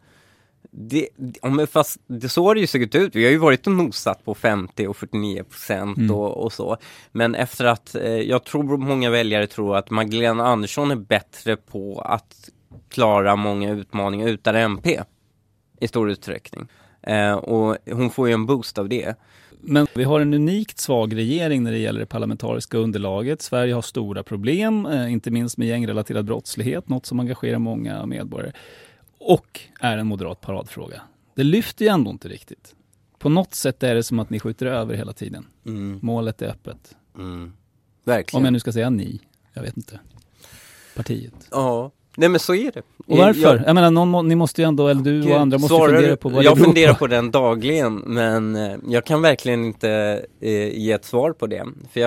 fast så har det ju sett ut. Vi har ju varit nosat på 50 och 49% och så. Men efter att jag tror många väljare tror att Magdalena Andersson är bättre på att klara många utmaningar utan MP i stor utsträckning. Och hon får ju en boost av det. Men vi har en unikt svag regering när det gäller det parlamentariska underlaget. Sverige har stora problem, inte minst med gängrelaterad brottslighet, något som engagerar många medborgare. Och är en moderat paradfråga. Det lyfter ju ändå inte riktigt. På något sätt är det som att ni skjuter över hela tiden. Målet är öppet. Verkligen. Om jag nu ska säga ni, jag vet inte. Partiet. Ja, nej men så är det. Och varför? Jag menar, ni måste ju ändå, eller du och andra måste fundera på vad det beror på. Jag funderar på den dagligen, men jag kan verkligen inte ge ett svar på det. För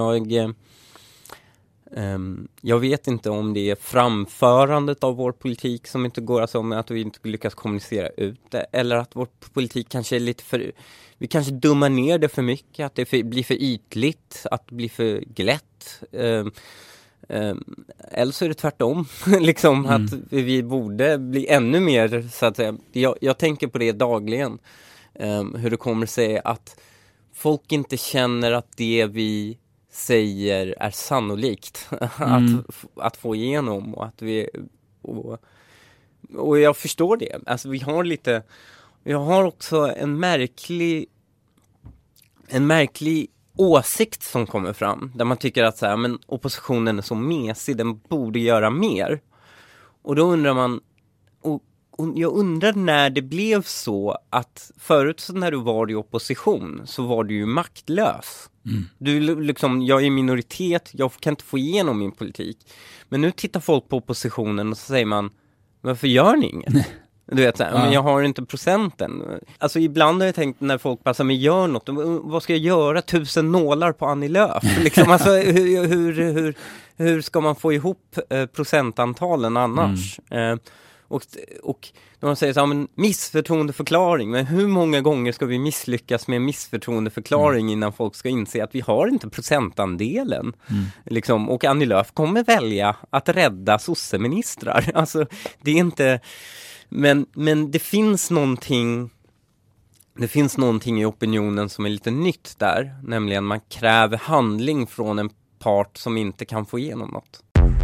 jag vet inte om det är framförandet av vår politik som inte går, alltså att vi inte lyckas kommunicera ut det, eller att vår politik kanske är lite för, vi kanske dummar ner det för mycket, att det blir för ytligt, att det blir för glätt. Eller så är det tvärtom liksom, att vi borde bli ännu mer, så att säga. Jag tänker på det dagligen, hur det kommer sig att folk inte känner att det vi säger är sannolikt att få igenom, och att vi och jag förstår det. Alltså vi har också en märklig åsikt som kommer fram, där man tycker att så här, men oppositionen är så mesig, den borde göra mer. Och då undrar man, jag undrar när det blev så att förut så när du var i opposition så var du ju maktlös. Du liksom, jag är minoritet, jag kan inte få igenom min politik. Men nu tittar folk på oppositionen och så säger man, varför gör ni inget? Du vet så här, men jag har inte procenten. Alltså ibland har jag tänkt när folk bara, men gör något, vad ska jag göra? 1000 nålar på Annie Lööf. Liksom, alltså, hur ska man få ihop procentantalen annars? Och de säger så här, men missförtroendeförklaring. Men hur många gånger ska vi misslyckas med missförtroendeförklaring innan folk ska inse att vi har inte procentandelen? Liksom, och Annie Lööf kommer välja att rädda sosseministrar. Alltså, det är inte... Men det finns någonting i opinionen som är lite nytt där. Nämligen man kräver handling från en part som inte kan få igenom något.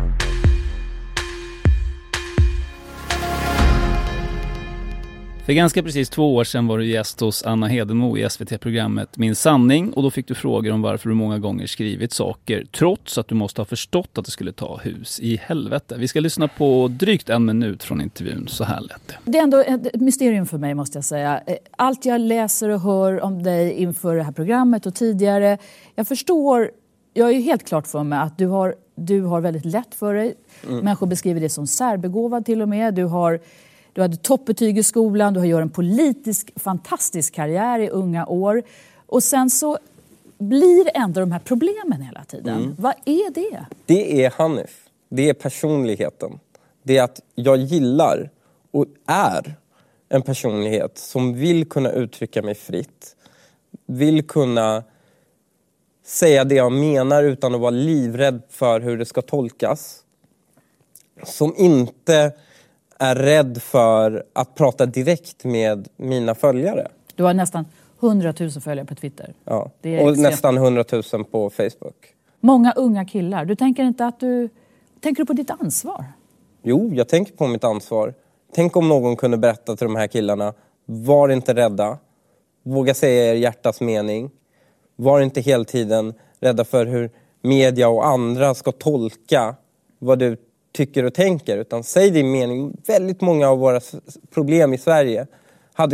För ganska precis 2 år sedan var du gäst hos Anna Hedenmo i SVT-programmet Min sanning, och då fick du frågor om varför du många gånger skrivit saker trots att du måste ha förstått att det skulle ta hus i helvete. Vi ska lyssna på drygt 1 minut från intervjun, så här lät det. Det är ändå ett mysterium för mig, måste jag säga. Allt jag läser och hör om dig inför det här programmet och tidigare, jag är ju helt klart för mig att du har väldigt lätt för dig. Människor beskriver det som särbegåvad till och med. Du hade toppbetyg i skolan, du har gjort en fantastisk karriär i unga år. Och sen så blir det ändå de här problemen hela tiden. Vad är det? Det är Hanif. Det är personligheten. Det är att jag gillar och är en personlighet som vill kunna uttrycka mig fritt. Vill kunna säga det jag menar utan att vara livrädd för hur det ska tolkas. Som inte är rädd för att prata direkt med mina följare. Du har nästan 100 000 följare på Twitter. Ja, och nästan 100 000 på Facebook. Många unga killar. Tänker du på ditt ansvar? Jo, jag tänker på mitt ansvar. Tänk om någon kunde berätta till de här killarna, var inte rädda. Våga säga er hjärtas mening. Var inte hela tiden rädda för hur media och andra ska tolka vad du tycker och tänker, utan säg din mening. Väldigt många av våra problem i Sverige hade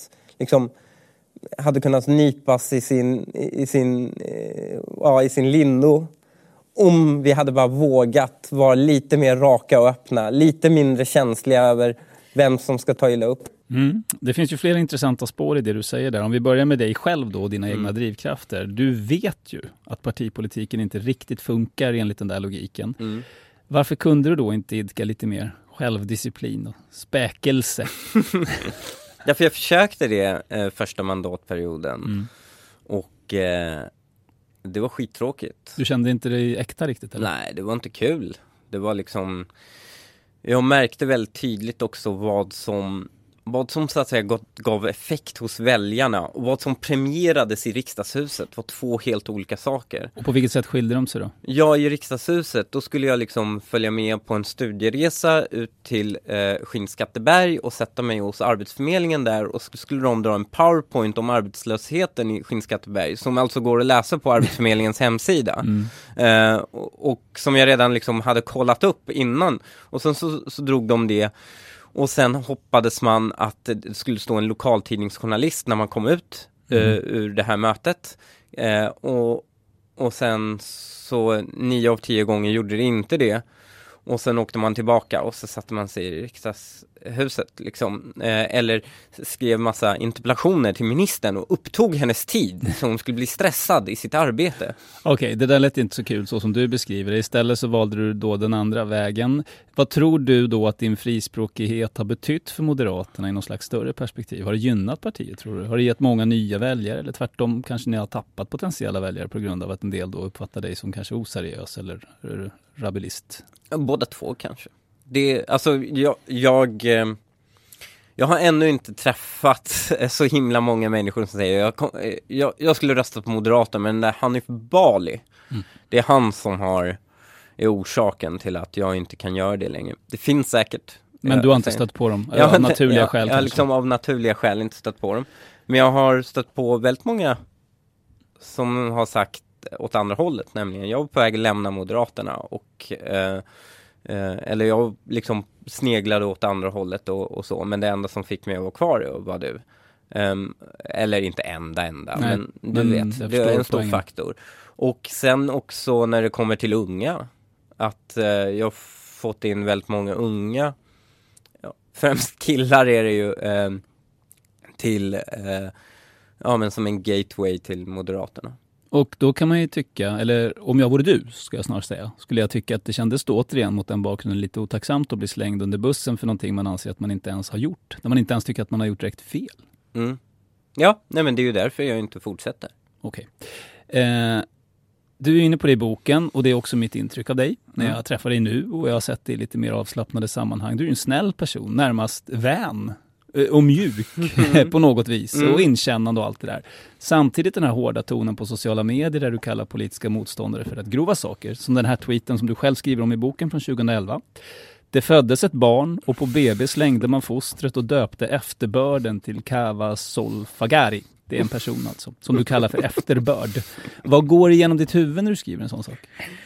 kunnat nypas i sin lindo om vi hade bara vågat vara lite mer raka och öppna, lite mindre känsliga över vem som ska ta illa upp. Det finns ju flera intressanta spår i det du säger där. Om vi börjar med dig själv då och dina egna drivkrafter. Du vet ju att partipolitiken inte riktigt funkar enligt den där logiken. Varför kunde du då inte idka lite mer självdisciplin och späkelse? Därför jag försökte det första mandatperioden. Och det var skittråkigt. Du kände inte dig äkta riktigt, eller? Nej, det var inte kul. Det var liksom... Jag märkte väldigt tydligt också vad som så att säga gav effekt hos väljarna och vad som premierades i riksdagshuset var 2 helt olika saker. Och på vilket sätt skilde de sig då? Ja, i riksdagshuset då skulle jag liksom följa med på en studieresa ut till Skinnskatteberg och sätta mig hos Arbetsförmedlingen där, och skulle de dra en PowerPoint om arbetslösheten i Skinnskatteberg som alltså går att läsa på Arbetsförmedlingens hemsida. Och som jag redan liksom hade kollat upp innan, och sen så drog de det. Och sen hoppades man att det skulle stå en lokaltidningsjournalist när man kom ut ur det här mötet. Och sen så 9 av 10 gånger gjorde det inte det. Och sen åkte man tillbaka och så satte man sig i riksdagshuset liksom. Eller skrev massa interpellationer till ministern och upptog hennes tid så hon skulle bli stressad i sitt arbete. Okej, det där lät inte så kul så som du beskriver det. Istället så valde du då den andra vägen. Vad tror du då att din frispråkighet har betytt för Moderaterna i någon slags större perspektiv? Har det gynnat partiet, tror du? Har det gett många nya väljare? Eller tvärtom kanske ni har tappat potentiella väljare på grund av att en del då uppfattar dig som kanske oseriös eller rabbilist? Båda två kanske. Jag har ännu inte träffat så himla många människor som säger jag skulle rösta på Moderaterna, men där Hanif Bali, det är han som är orsaken till att jag inte kan göra det längre. Det finns säkert. Men du har inte stött på dem? Av naturliga skäl? Jag har liksom av naturliga skäl inte stött på dem. Men jag har stött på väldigt många som har sagt åt andra hållet, nämligen jag är på väg att lämna Moderaterna och Eller jag liksom sneglade åt andra hållet och så. Men det enda som fick mig att vara kvar var du. Eller inte enda. Nej, men du vet, det är en stor faktor. Och sen också när det kommer till unga. Att jag har fått in väldigt många unga. Ja, främst killar är det ju till... men som en gateway till Moderaterna. Och då kan man ju tycka, eller om jag vore du ska jag snart säga, skulle jag tycka att det kändes då återigen mot den bakgrunden lite otacksamt att bli slängd under bussen för någonting man anser att man inte ens har gjort. När man inte ens tycker att man har gjort direkt fel. Mm. Ja, nej men det är ju därför jag inte fortsätter. Okej. Du är inne på det i boken och det är också mitt intryck av dig när jag träffar dig nu och jag har sett dig i lite mer avslappnade sammanhang. Du är en snäll person, närmast vän. Och mjuk på något vis och inkännande och allt det där. Samtidigt den här hårda tonen på sociala medier där du kallar politiska motståndare för rätt grova saker. Som den här tweeten som du själv skriver om i boken från 2011. Det föddes ett barn och på BB slängde man fostret och döpte efterbörden till Kava Solfagari. Det är en person alltså, som du kallar för efterbörd. Vad går igenom ditt huvud när du skriver en sån sak?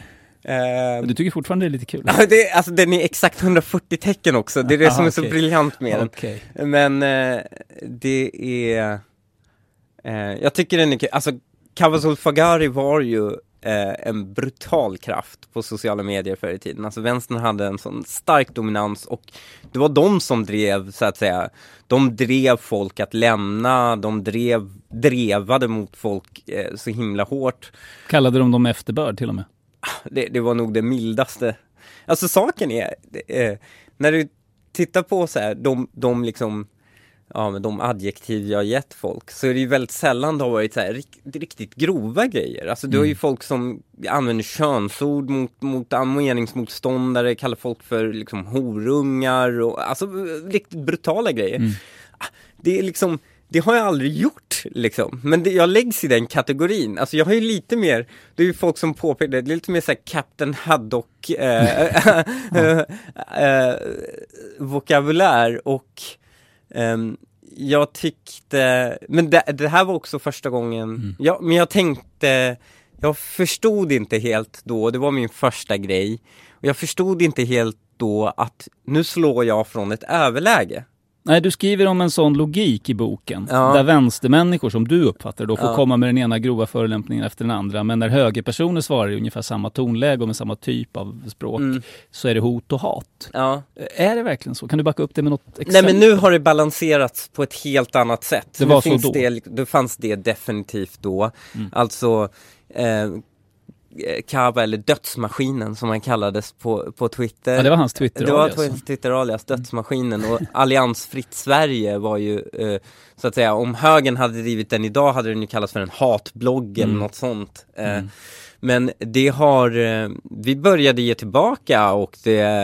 Du tycker fortfarande det är lite kul. Alltså den är exakt 140 tecken också. Det är det som är så briljant med den. Men det är... jag tycker den är kul. Alltså Kava Solfagari var ju en brutal kraft på sociala medier förr i tiden. Alltså vänstern hade en sån stark dominans och det var de som drev, så att säga, de drev folk att lämna, de drevade mot folk så himla hårt. Kallade de dem efterbörd till och med? Det var nog det mildaste. Alltså saken är när du tittar på så här, de liksom, med de adjektiv jag har gett folk, så är det ju väldigt sällan det har varit så här riktigt grova grejer. Alltså du har ju folk som använder könsord mot meningsmotståndare, kallar folk för liksom horungar och alltså riktigt brutala grejer. Det är liksom, det har jag aldrig gjort liksom. Men jag läggs i den kategorin. Alltså jag har ju lite mer, det är ju folk som påpekar det är lite mer så här Captain Haddock vokabulär och jag tyckte, men det här var också första gången men jag tänkte, jag förstod inte helt då, det var min första grej och jag förstod inte helt då att nu slår jag från ett överläge. Nej, du skriver om en sån logik i boken där vänstermänniskor som du uppfattar då får komma med den ena grova förolämpningen efter den andra, men när högerpersoner svarar i ungefär samma tonläge och med samma typ av språk så är det hot och hat. Är det verkligen så? Kan du backa upp det med något exempel? Nej, men nu har det balanserats på ett helt annat sätt. Det var så då? Det fanns det definitivt då. Alltså Kava eller dödsmaskinen som han kallades på Twitter. Ja, det var hans Twitter-alias. Det var Twitter-alias, dödsmaskinen. Och Alliansfritt Sverige var ju, så att säga, om högern hade drivit den idag hade den ju kallats för en hatblogg eller något sånt. Men det har, vi började ge tillbaka och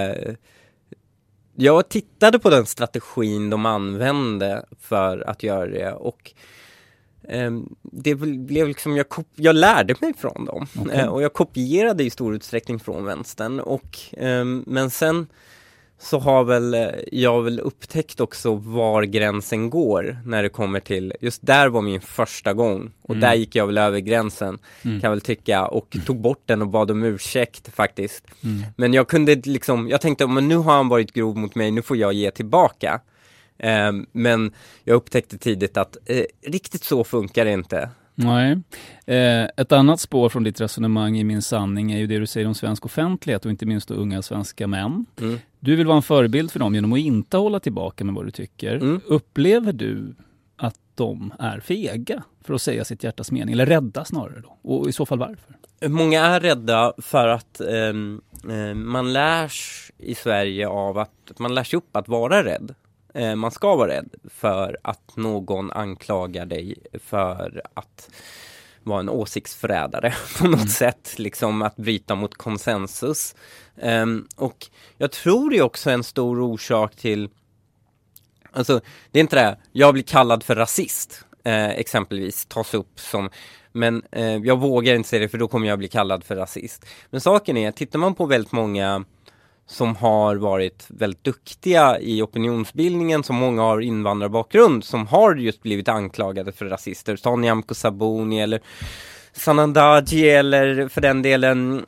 jag tittade på den strategin de använde för att göra det och det blev liksom, jag lärde mig från dem och jag kopierade i stor utsträckning från vänstern och men sen så har jag upptäckt också var gränsen går när det kommer till, just där var min första gång och där gick jag väl över gränsen kan jag väl tycka och tog bort den och bad om ursäkt faktiskt. Men jag kunde liksom, jag tänkte men nu har han varit grov mot mig, nu får jag ge tillbaka. Men jag upptäckte tidigt att riktigt så funkar det inte. Nej. Ett annat spår från ditt resonemang i Min sanning är ju det du säger om svensk offentlighet och inte minst då unga svenska män. Du vill vara en förebild för dem genom att inte hålla tillbaka med vad du tycker. Upplever du att de är fega för att säga sitt hjärtas mening? Eller rädda snarare då? Och i så fall varför? Många är rädda för att man lärs i Sverige av att man lärs upp att vara rädd. Man ska vara rädd för att någon anklagar dig för att vara en åsiktsförrädare på något sätt, liksom att bryta mot konsensus. Och jag tror det är också en stor orsak till, alltså det är inte det, jag blir kallad för rasist exempelvis, tas upp som, men jag vågar inte säga det för då kommer jag bli kallad för rasist. Men saken är, tittar man på väldigt många som har varit väldigt duktiga i opinionsbildningen, som många har invandrarbakgrund, som har just blivit anklagade för rasister. Ta Nyamko Sabuni eller Sanandaji eller för den delen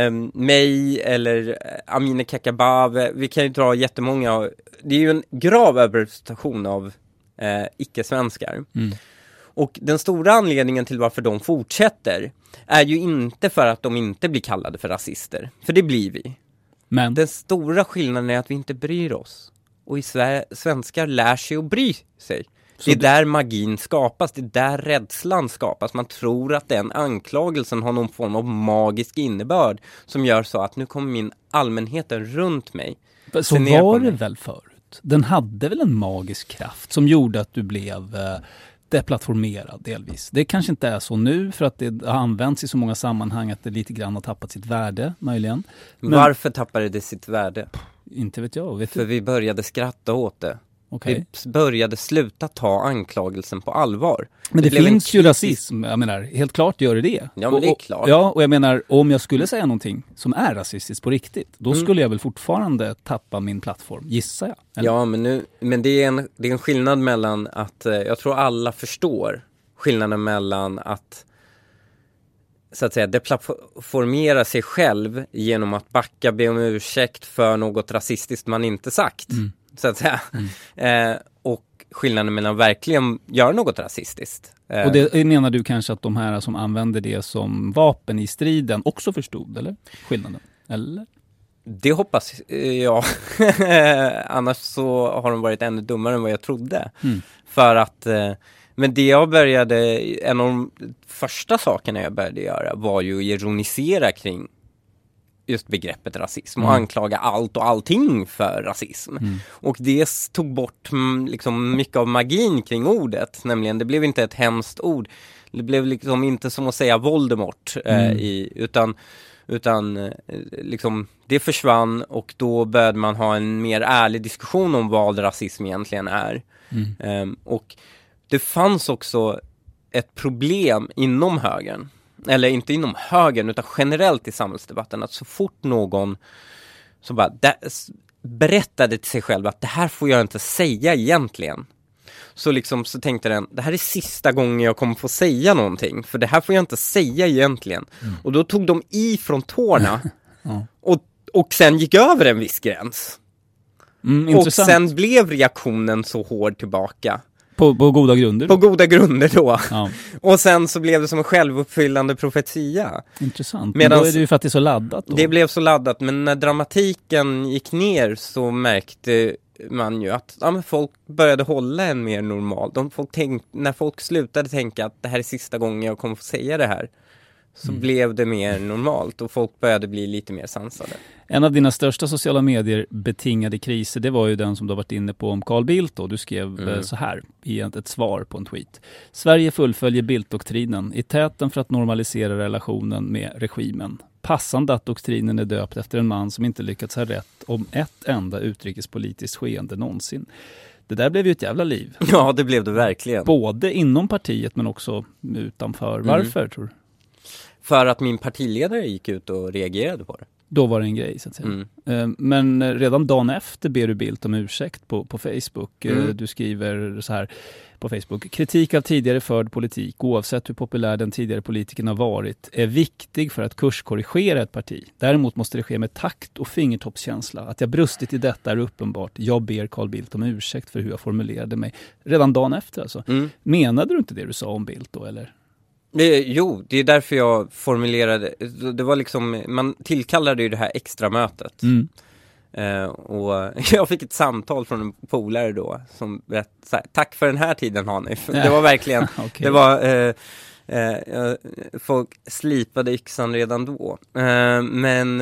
mig eller Amineh Kakabaveh. Vi kan ju dra jättemånga. Det är ju en grav överrepresentation av icke-svenskar. Och den stora anledningen till varför de fortsätter är ju inte för att de inte blir kallade för rasister. För det blir vi. Men den stora skillnaden är att vi inte bryr oss. Och i svenskar lär sig att bry sig. Det är där magin skapas, det är där rädslan skapas. Man tror att den anklagelsen har någon form av magisk innebörd som gör så att nu kommer min allmänheten runt mig. Så var det väl förut? Den hade väl en magisk kraft som gjorde att du blev deplattformerad delvis. Det kanske inte är så nu för att det har använts i så många sammanhang att det lite grann har tappat sitt värde, möjligen. Men varför tappade det sitt värde? Inte vet jag. För vi började skratta åt det. Vi började sluta ta anklagelsen på allvar. Men det finns ju rasism, jag menar, helt klart gör det. Ja, men det är klart. Ja, och jag menar, om jag skulle säga någonting som är rasistiskt på riktigt, då skulle jag väl fortfarande tappa min plattform, gissar jag. Eller? Ja, men det är en skillnad mellan att, jag tror alla förstår skillnaden mellan att så att säga deplattformera sig själv genom att backa, be om ursäkt för något rasistiskt man inte sagt. Så att säga. Och skillnaden mellan verkligen göra något rasistiskt. Och det menar du kanske att de här som använder det som vapen i striden också förstod, eller? Skillnaden, eller? Det hoppas jag. Annars så har de varit ännu dummare än vad jag trodde. För att, men det jag började, en av de första sakerna jag började göra var ju att ironisera kring just begreppet rasism och anklaga allt och allting för rasism. Och det tog bort liksom mycket av magin kring ordet, nämligen det blev inte ett hemskt ord. Det blev liksom inte som att säga Voldemort utan liksom det försvann och då började man ha en mer ärlig diskussion om vad rasism egentligen är. Och det fanns också ett problem inom högern. Eller inte inom högern utan generellt i samhällsdebatten, att så fort någon så bara berättade till sig själv att det här får jag inte säga egentligen, så tänkte den, det här är sista gången jag kommer få säga någonting, för det här får jag inte säga egentligen. Och då tog de från tårna och sen gick över en viss gräns. Och sen blev reaktionen så hård tillbaka. På goda grunder? På goda grunder då. Ja. Och sen så blev det som en självuppfyllande profetia. Intressant. Men då är det ju för att det är så laddat då. Det blev så laddat, men när dramatiken gick ner så märkte man ju att folk började hålla en mer normal. När folk slutade tänka att det här är sista gången jag kommer få säga det här, så blev det mer normalt och folk började bli lite mer sansade. En av dina största sociala medier betingade kriser, det var ju den som du har varit inne på om Carl Bildt, och du skrev så här i ett svar på en tweet. Sverige fullföljer Bildt-doktrinen i täten för att normalisera relationen med regimen. Passande att doktrinen är döpt efter en man som inte lyckats ha rätt om ett enda utrikespolitiskt skeende någonsin. Det där blev ju ett jävla liv. Ja, det blev det verkligen. Både inom partiet men också utanför. Varför tror du? För att min partiledare gick ut och reagerade på det. Då var det en grej så att säga. Men redan dagen efter ber du Bildt om ursäkt på Facebook. Du skriver så här på Facebook. Kritik av tidigare förd politik, oavsett hur populär den tidigare politiken har varit, är viktig för att kurskorrigera ett parti. Däremot måste det ske med takt och fingertoppskänsla. Att jag brustit i detta är uppenbart. Jag ber Carl Bildt om ursäkt för hur jag formulerade mig. Redan dagen efter alltså. Menade du inte det du sa om Bildt då, eller? Jo, det är därför jag formulerade. Det var liksom, man tillkallade ju det här extra mötet. Och jag fick ett samtal från en polare då som berättade, tack för den här tiden Hanif. Det var verkligen, det var folk slipade yxan redan då. Men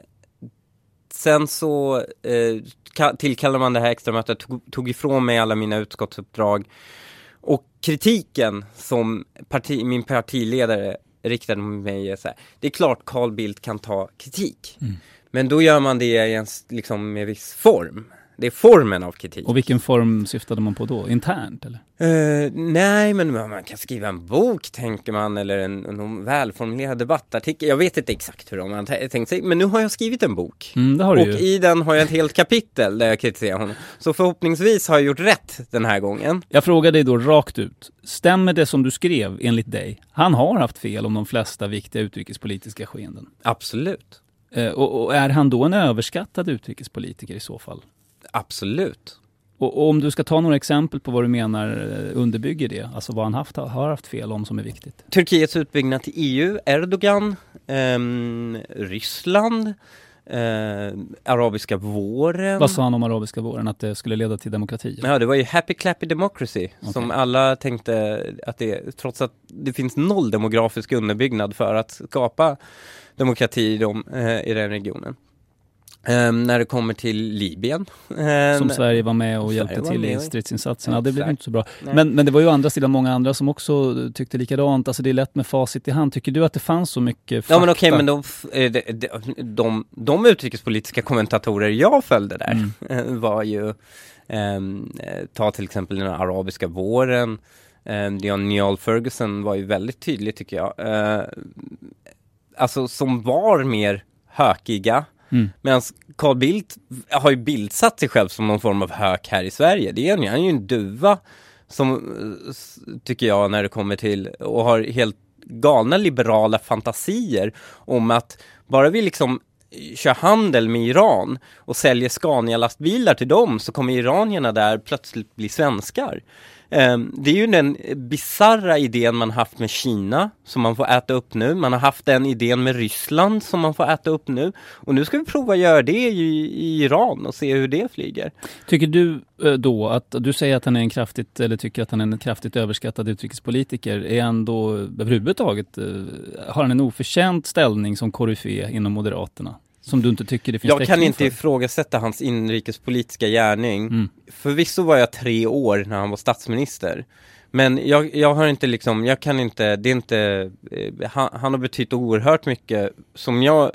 sen så tillkallade man det här extra mötet, tog ifrån mig alla mina utskottsuppdrag. Och kritiken som min partiledare riktade mot mig är så här: det är klart Carl Bildt kan ta kritik. Men då gör man det liksom med viss form. Det är formen av kritik. Och vilken form syftade man på då? Internt eller? Nej, men man kan skriva en bok, tänker man, eller en välformulerad debattartikel. Jag vet inte exakt hur de har tänkt sig, men nu har jag skrivit en bok. Det har du och i den har jag ett helt kapitel där jag kritiserar honom. Så förhoppningsvis har jag gjort rätt den här gången. Jag frågar dig då rakt ut. Stämmer det som du skrev enligt dig? Han har haft fel om de flesta viktiga utrikespolitiska skeenden. Absolut. Och är han då en överskattad utrikespolitiker i så fall? Absolut. Och om du ska ta några exempel på vad du menar underbygger det, alltså vad han har haft fel om som är viktigt. Turkiets utbyggnad till EU, Erdogan, Ryssland, arabiska våren. Vad sa han om arabiska våren? Att det skulle leda till demokrati? Ja, det var ju happy clappy democracy som alla tänkte att det, trots att det finns noll demografisk underbyggnad för att skapa demokrati i den regionen. När det kommer till Libyen. Som Sverige var med och hjälpte till i stridsinsatserna. Det blev inte så bra. Men det var ju andra sidan många andra som också tyckte likadant. Alltså det är lätt med facit i hand. Tycker du att det fanns så mycket fakta? Ja, men okej, men de utrikespolitiska kommentatorer jag följde där var ju ta till exempel den arabiska våren. Niall Ferguson var ju väldigt tydlig, tycker jag. Alltså som var mer hökiga. Medan Carl Bildt har ju bildsatt sig själv som någon form av hök här i Sverige. Det är han är ju en duva som, tycker jag, när det kommer till, och har helt galna liberala fantasier om att bara vi liksom kör handel med Iran och säljer Scania-lastbilar till dem, så kommer iranierna där plötsligt bli svenskar. Det är ju den bizarra idén man haft med Kina som man får äta upp nu. Man har haft den idén med Ryssland som man får äta upp nu. Och nu ska vi prova att göra det i Iran och se hur det flyger. Tycker du då att du säger att han är tycker att han är en kraftigt överskattad utrikespolitiker? Är han då överhuvudtaget, har han en oförtjänt ställning som koryfé inom Moderaterna? Som du inte tycker det finns Jag kan inte ifrågasätta hans inrikespolitiska gärning. Förvisso var jag 3 år när han var statsminister. Men jag har inte liksom, jag kan inte, det är inte, han har betytt oerhört mycket som jag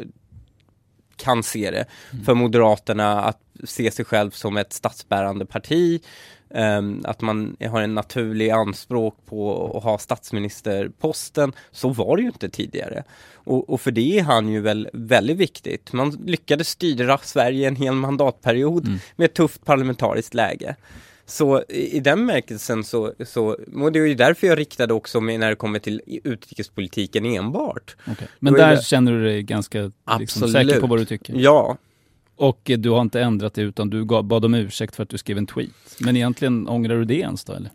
kan se det. För Moderaterna att se sig själv som ett statsbärande parti. Att man har en naturlig anspråk på att ha statsministerposten. Så var det ju inte tidigare. Och för det är han ju väldigt viktigt. Man lyckades styra Sverige en hel mandatperiod med ett tufft parlamentariskt läge. Så i den märkelsen så och det är ju därför jag riktade också med när det kommer till utrikespolitiken enbart. Okay. Men där känner du dig ganska liksom, säker på vad du tycker? Ja. Och du har inte ändrat det utan du bad om ursäkt för att du skrev en tweet. Men egentligen ångrar du det ens då, eller?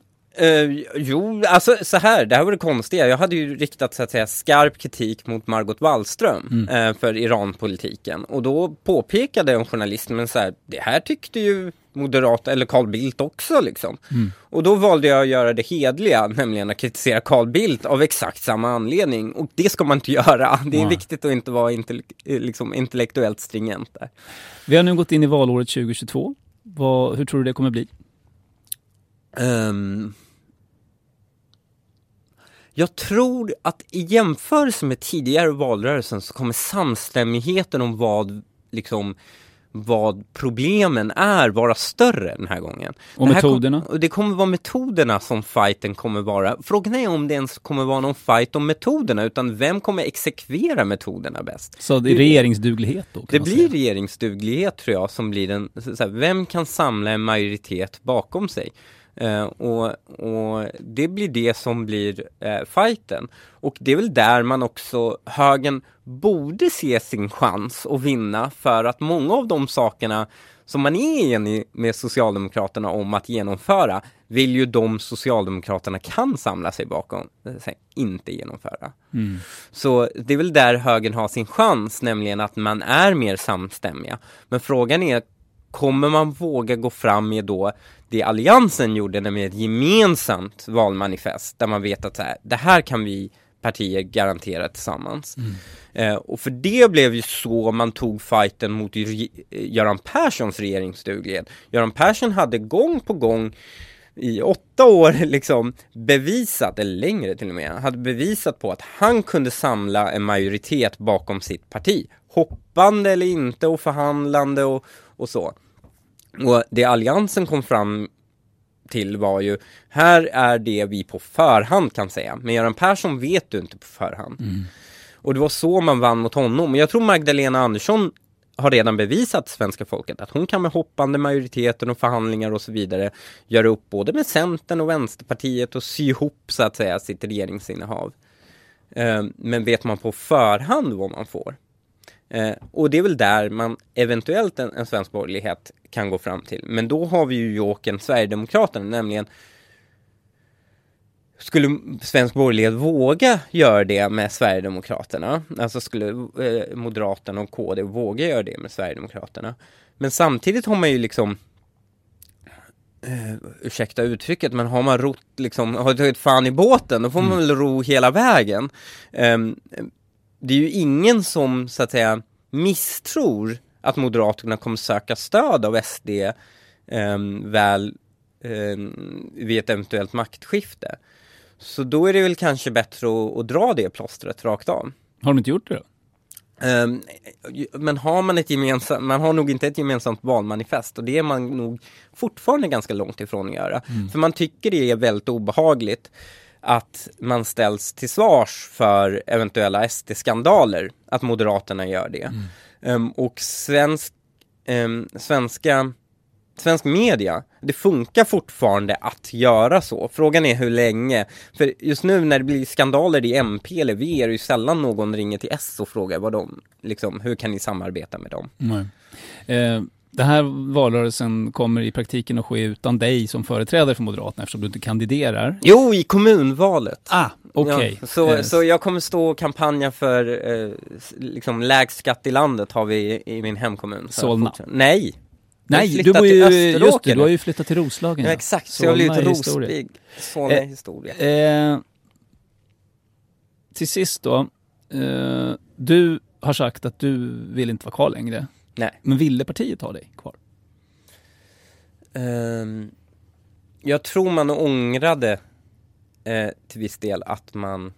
Jo, alltså så här, det här var det konstiga. Jag hade ju riktat så att säga skarp kritik mot Margot Wallström för Iranpolitiken. Och då påpekade en journalist, men så här, det här tyckte ju Moderata eller Carl Bildt också liksom. Och då valde jag att göra det hedliga, nämligen att kritisera Carl Bildt av exakt samma anledning. Och det ska man inte göra. Det är viktigt att inte vara intellektuellt stringent där. Vi har nu gått in i valåret 2022. Hur tror du det kommer bli? Jag tror att i jämförelse med tidigare valrörelsen så kommer samstämmigheten om vad problemen är vara större den här gången. Och metoderna? Det kommer vara metoderna som fighten kommer vara. Frågan är om det ens kommer vara någon fight om metoderna, utan vem kommer exekvera metoderna bäst? Så det är regeringsduglighet då? Det blir regeringsduglighet, tror jag, som blir den. Så här, vem kan samla en majoritet bakom sig? Och det blir det som blir fighten. Och det är väl där man också, högern borde se sin chans att vinna, för att många av de sakerna som man är enig med Socialdemokraterna om att genomföra vill ju de Socialdemokraterna kan samla sig bakom inte genomföra. Så det är väl där högern har sin chans, nämligen att man är mer samstämmiga. Men frågan är, kommer man våga gå fram med då det Alliansen gjorde, nämligen ett gemensamt valmanifest där man vet att det här kan vi partier garantera tillsammans. Och för det blev ju så man tog fighten mot Göran Perssons regeringsduglighet. Göran Persson hade gång på gång i 8 år liksom bevisat, eller längre till och med, hade bevisat på att han kunde samla en majoritet bakom sitt parti. Hoppande eller inte och förhandlande och så. Och det Alliansen kom fram till var ju, här är det vi på förhand kan säga. Men Göran Persson vet du inte på förhand. Och det var så man vann mot honom. Och jag tror Magdalena Andersson har redan bevisat svenska folket att hon kan med hoppande majoriteten och förhandlingar och så vidare göra upp både med Centern och Vänsterpartiet och sy ihop så att säga sitt regeringsinnehav. Men vet man på förhand vad man får? Och det är väl där man eventuellt en svensk borgerlighet kan gå fram till. Men då har vi ju jokern Sverigedemokraterna, nämligen skulle svensk borgerlighet våga göra det med Sverigedemokraterna? Alltså skulle Moderaterna och KD våga göra det med Sverigedemokraterna? Men samtidigt har man ju liksom ursäkta uttrycket, men har man rott liksom, har tagit fan i båten, då får man väl ro hela vägen. Det är ju ingen som så att säga misstror att Moderaterna kommer söka stöd av SD vid ett eventuellt maktskifte. Så då är det väl kanske bättre att dra det plåstret rakt av. Har de inte gjort det då? Men har man har nog inte ett gemensamt valmanifest, och det är man nog fortfarande ganska långt ifrån att göra. För man tycker det är väldigt obehagligt att man ställs till svars för eventuella SD-skandaler, att Moderaterna gör det. Och svensk media, det funkar fortfarande att göra så. Frågan är hur länge. För just nu när det blir skandaler i MP eller V är det ju sällan någon ringer till S och frågar vad de, liksom, hur kan ni samarbeta med dem? Den här valrörelsen kommer i praktiken att ske utan dig som företrädare för Moderaterna eftersom du inte kandiderar. Jo, i kommunvalet. Okej. Ja, så jag kommer stå och kampanja för liksom lägst skatt i landet har vi i min hemkommun. Solna? Nej, du bor ju just det, du har ju flyttat till Roslagen. Ja, exakt, så jag har blivit Rosvig. Solna historia. Till sist då, du har sagt att du vill inte vara kvar längre. Nej. Men ville partiet ha dig kvar? Jag tror man ångrade till viss del att man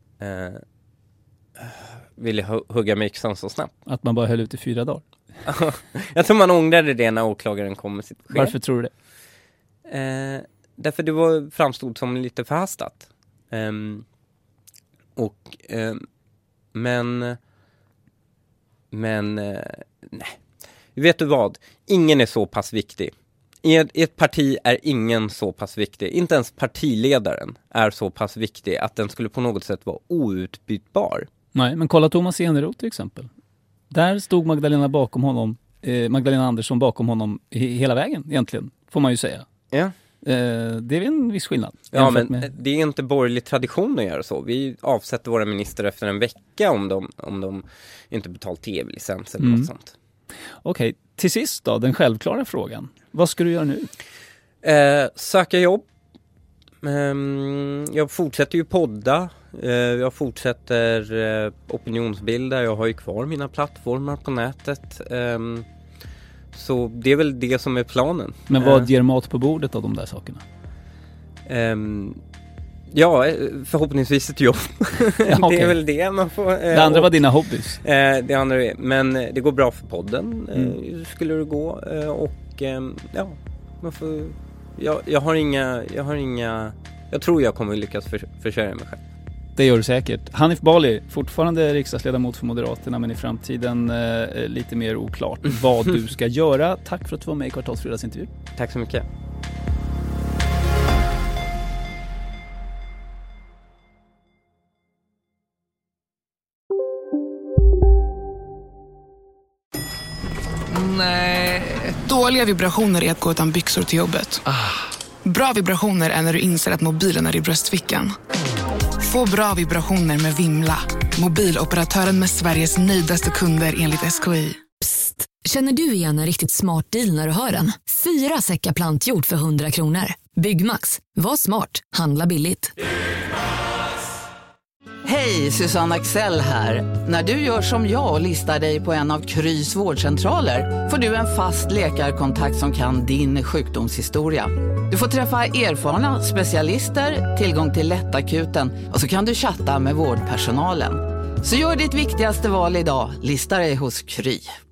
ville hugga med yxan så snabbt. Att man bara höll ut i 4 dagar? Jag tror man ångrade det när åklagaren kom med sitt besked. Varför tror du det? Därför det framstod som lite förhastat. Men nej. Vet du vad? Ingen är så pass viktig. I ett parti är ingen så pass viktig. Inte ens partiledaren är så pass viktig att den skulle på något sätt vara outbytbar. Nej, men kolla Thomas Eneroth till exempel. Där stod Magdalena Andersson bakom honom hela vägen egentligen, får man ju säga. Ja. Det är en viss skillnad. Ja, men det är inte borgerlig tradition att göra så. Vi avsätter våra minister efter en vecka om de inte betalar tv-licens eller något sånt. Okej, till sist då, den självklara frågan. Vad ska du göra nu? Söka jobb. Jag fortsätter ju podda. Jag fortsätter opinionsbilda. Jag har ju kvar mina plattformar på nätet. Så det är väl det som är planen. Men vad ger mat på bordet av de där sakerna? Ja, förhoppningsvis ett jobb. Ja, okay. Det är väl det man får. Det andra var dina hobbys. Det andra är, men det går bra för podden. Skulle det gå. Ja, man får. Jag tror jag kommer lyckas försörja mig själv. Det gör du säkert. Hanif Bali, fortfarande riksdagsledamot för Moderaterna, men i framtiden lite mer oklart vad du ska göra. Tack för att du var med i Kvartalsfredagsintervju. Tack så mycket. Nej. Dåliga vibrationer är att gå utan byxor till jobbet. Bra vibrationer är när du inser att mobilen är i bröstfickan. Få bra vibrationer med Vimla. Mobiloperatören med Sveriges nöjdaste kunder enligt SKI. Psst, känner du igen en riktigt smart deal när du hör den? 4 säckar plantjord för 100 kronor. Byggmax, var smart, handla billigt. Hej, Susanne Axel här. När du gör som jag och listar dig på en av Krys vårdcentraler får du en fast läkarkontakt som kan din sjukdomshistoria. Du får träffa erfarna specialister, tillgång till lättakuten och så kan du chatta med vårdpersonalen. Så gör ditt viktigaste val idag, lista dig hos Kry.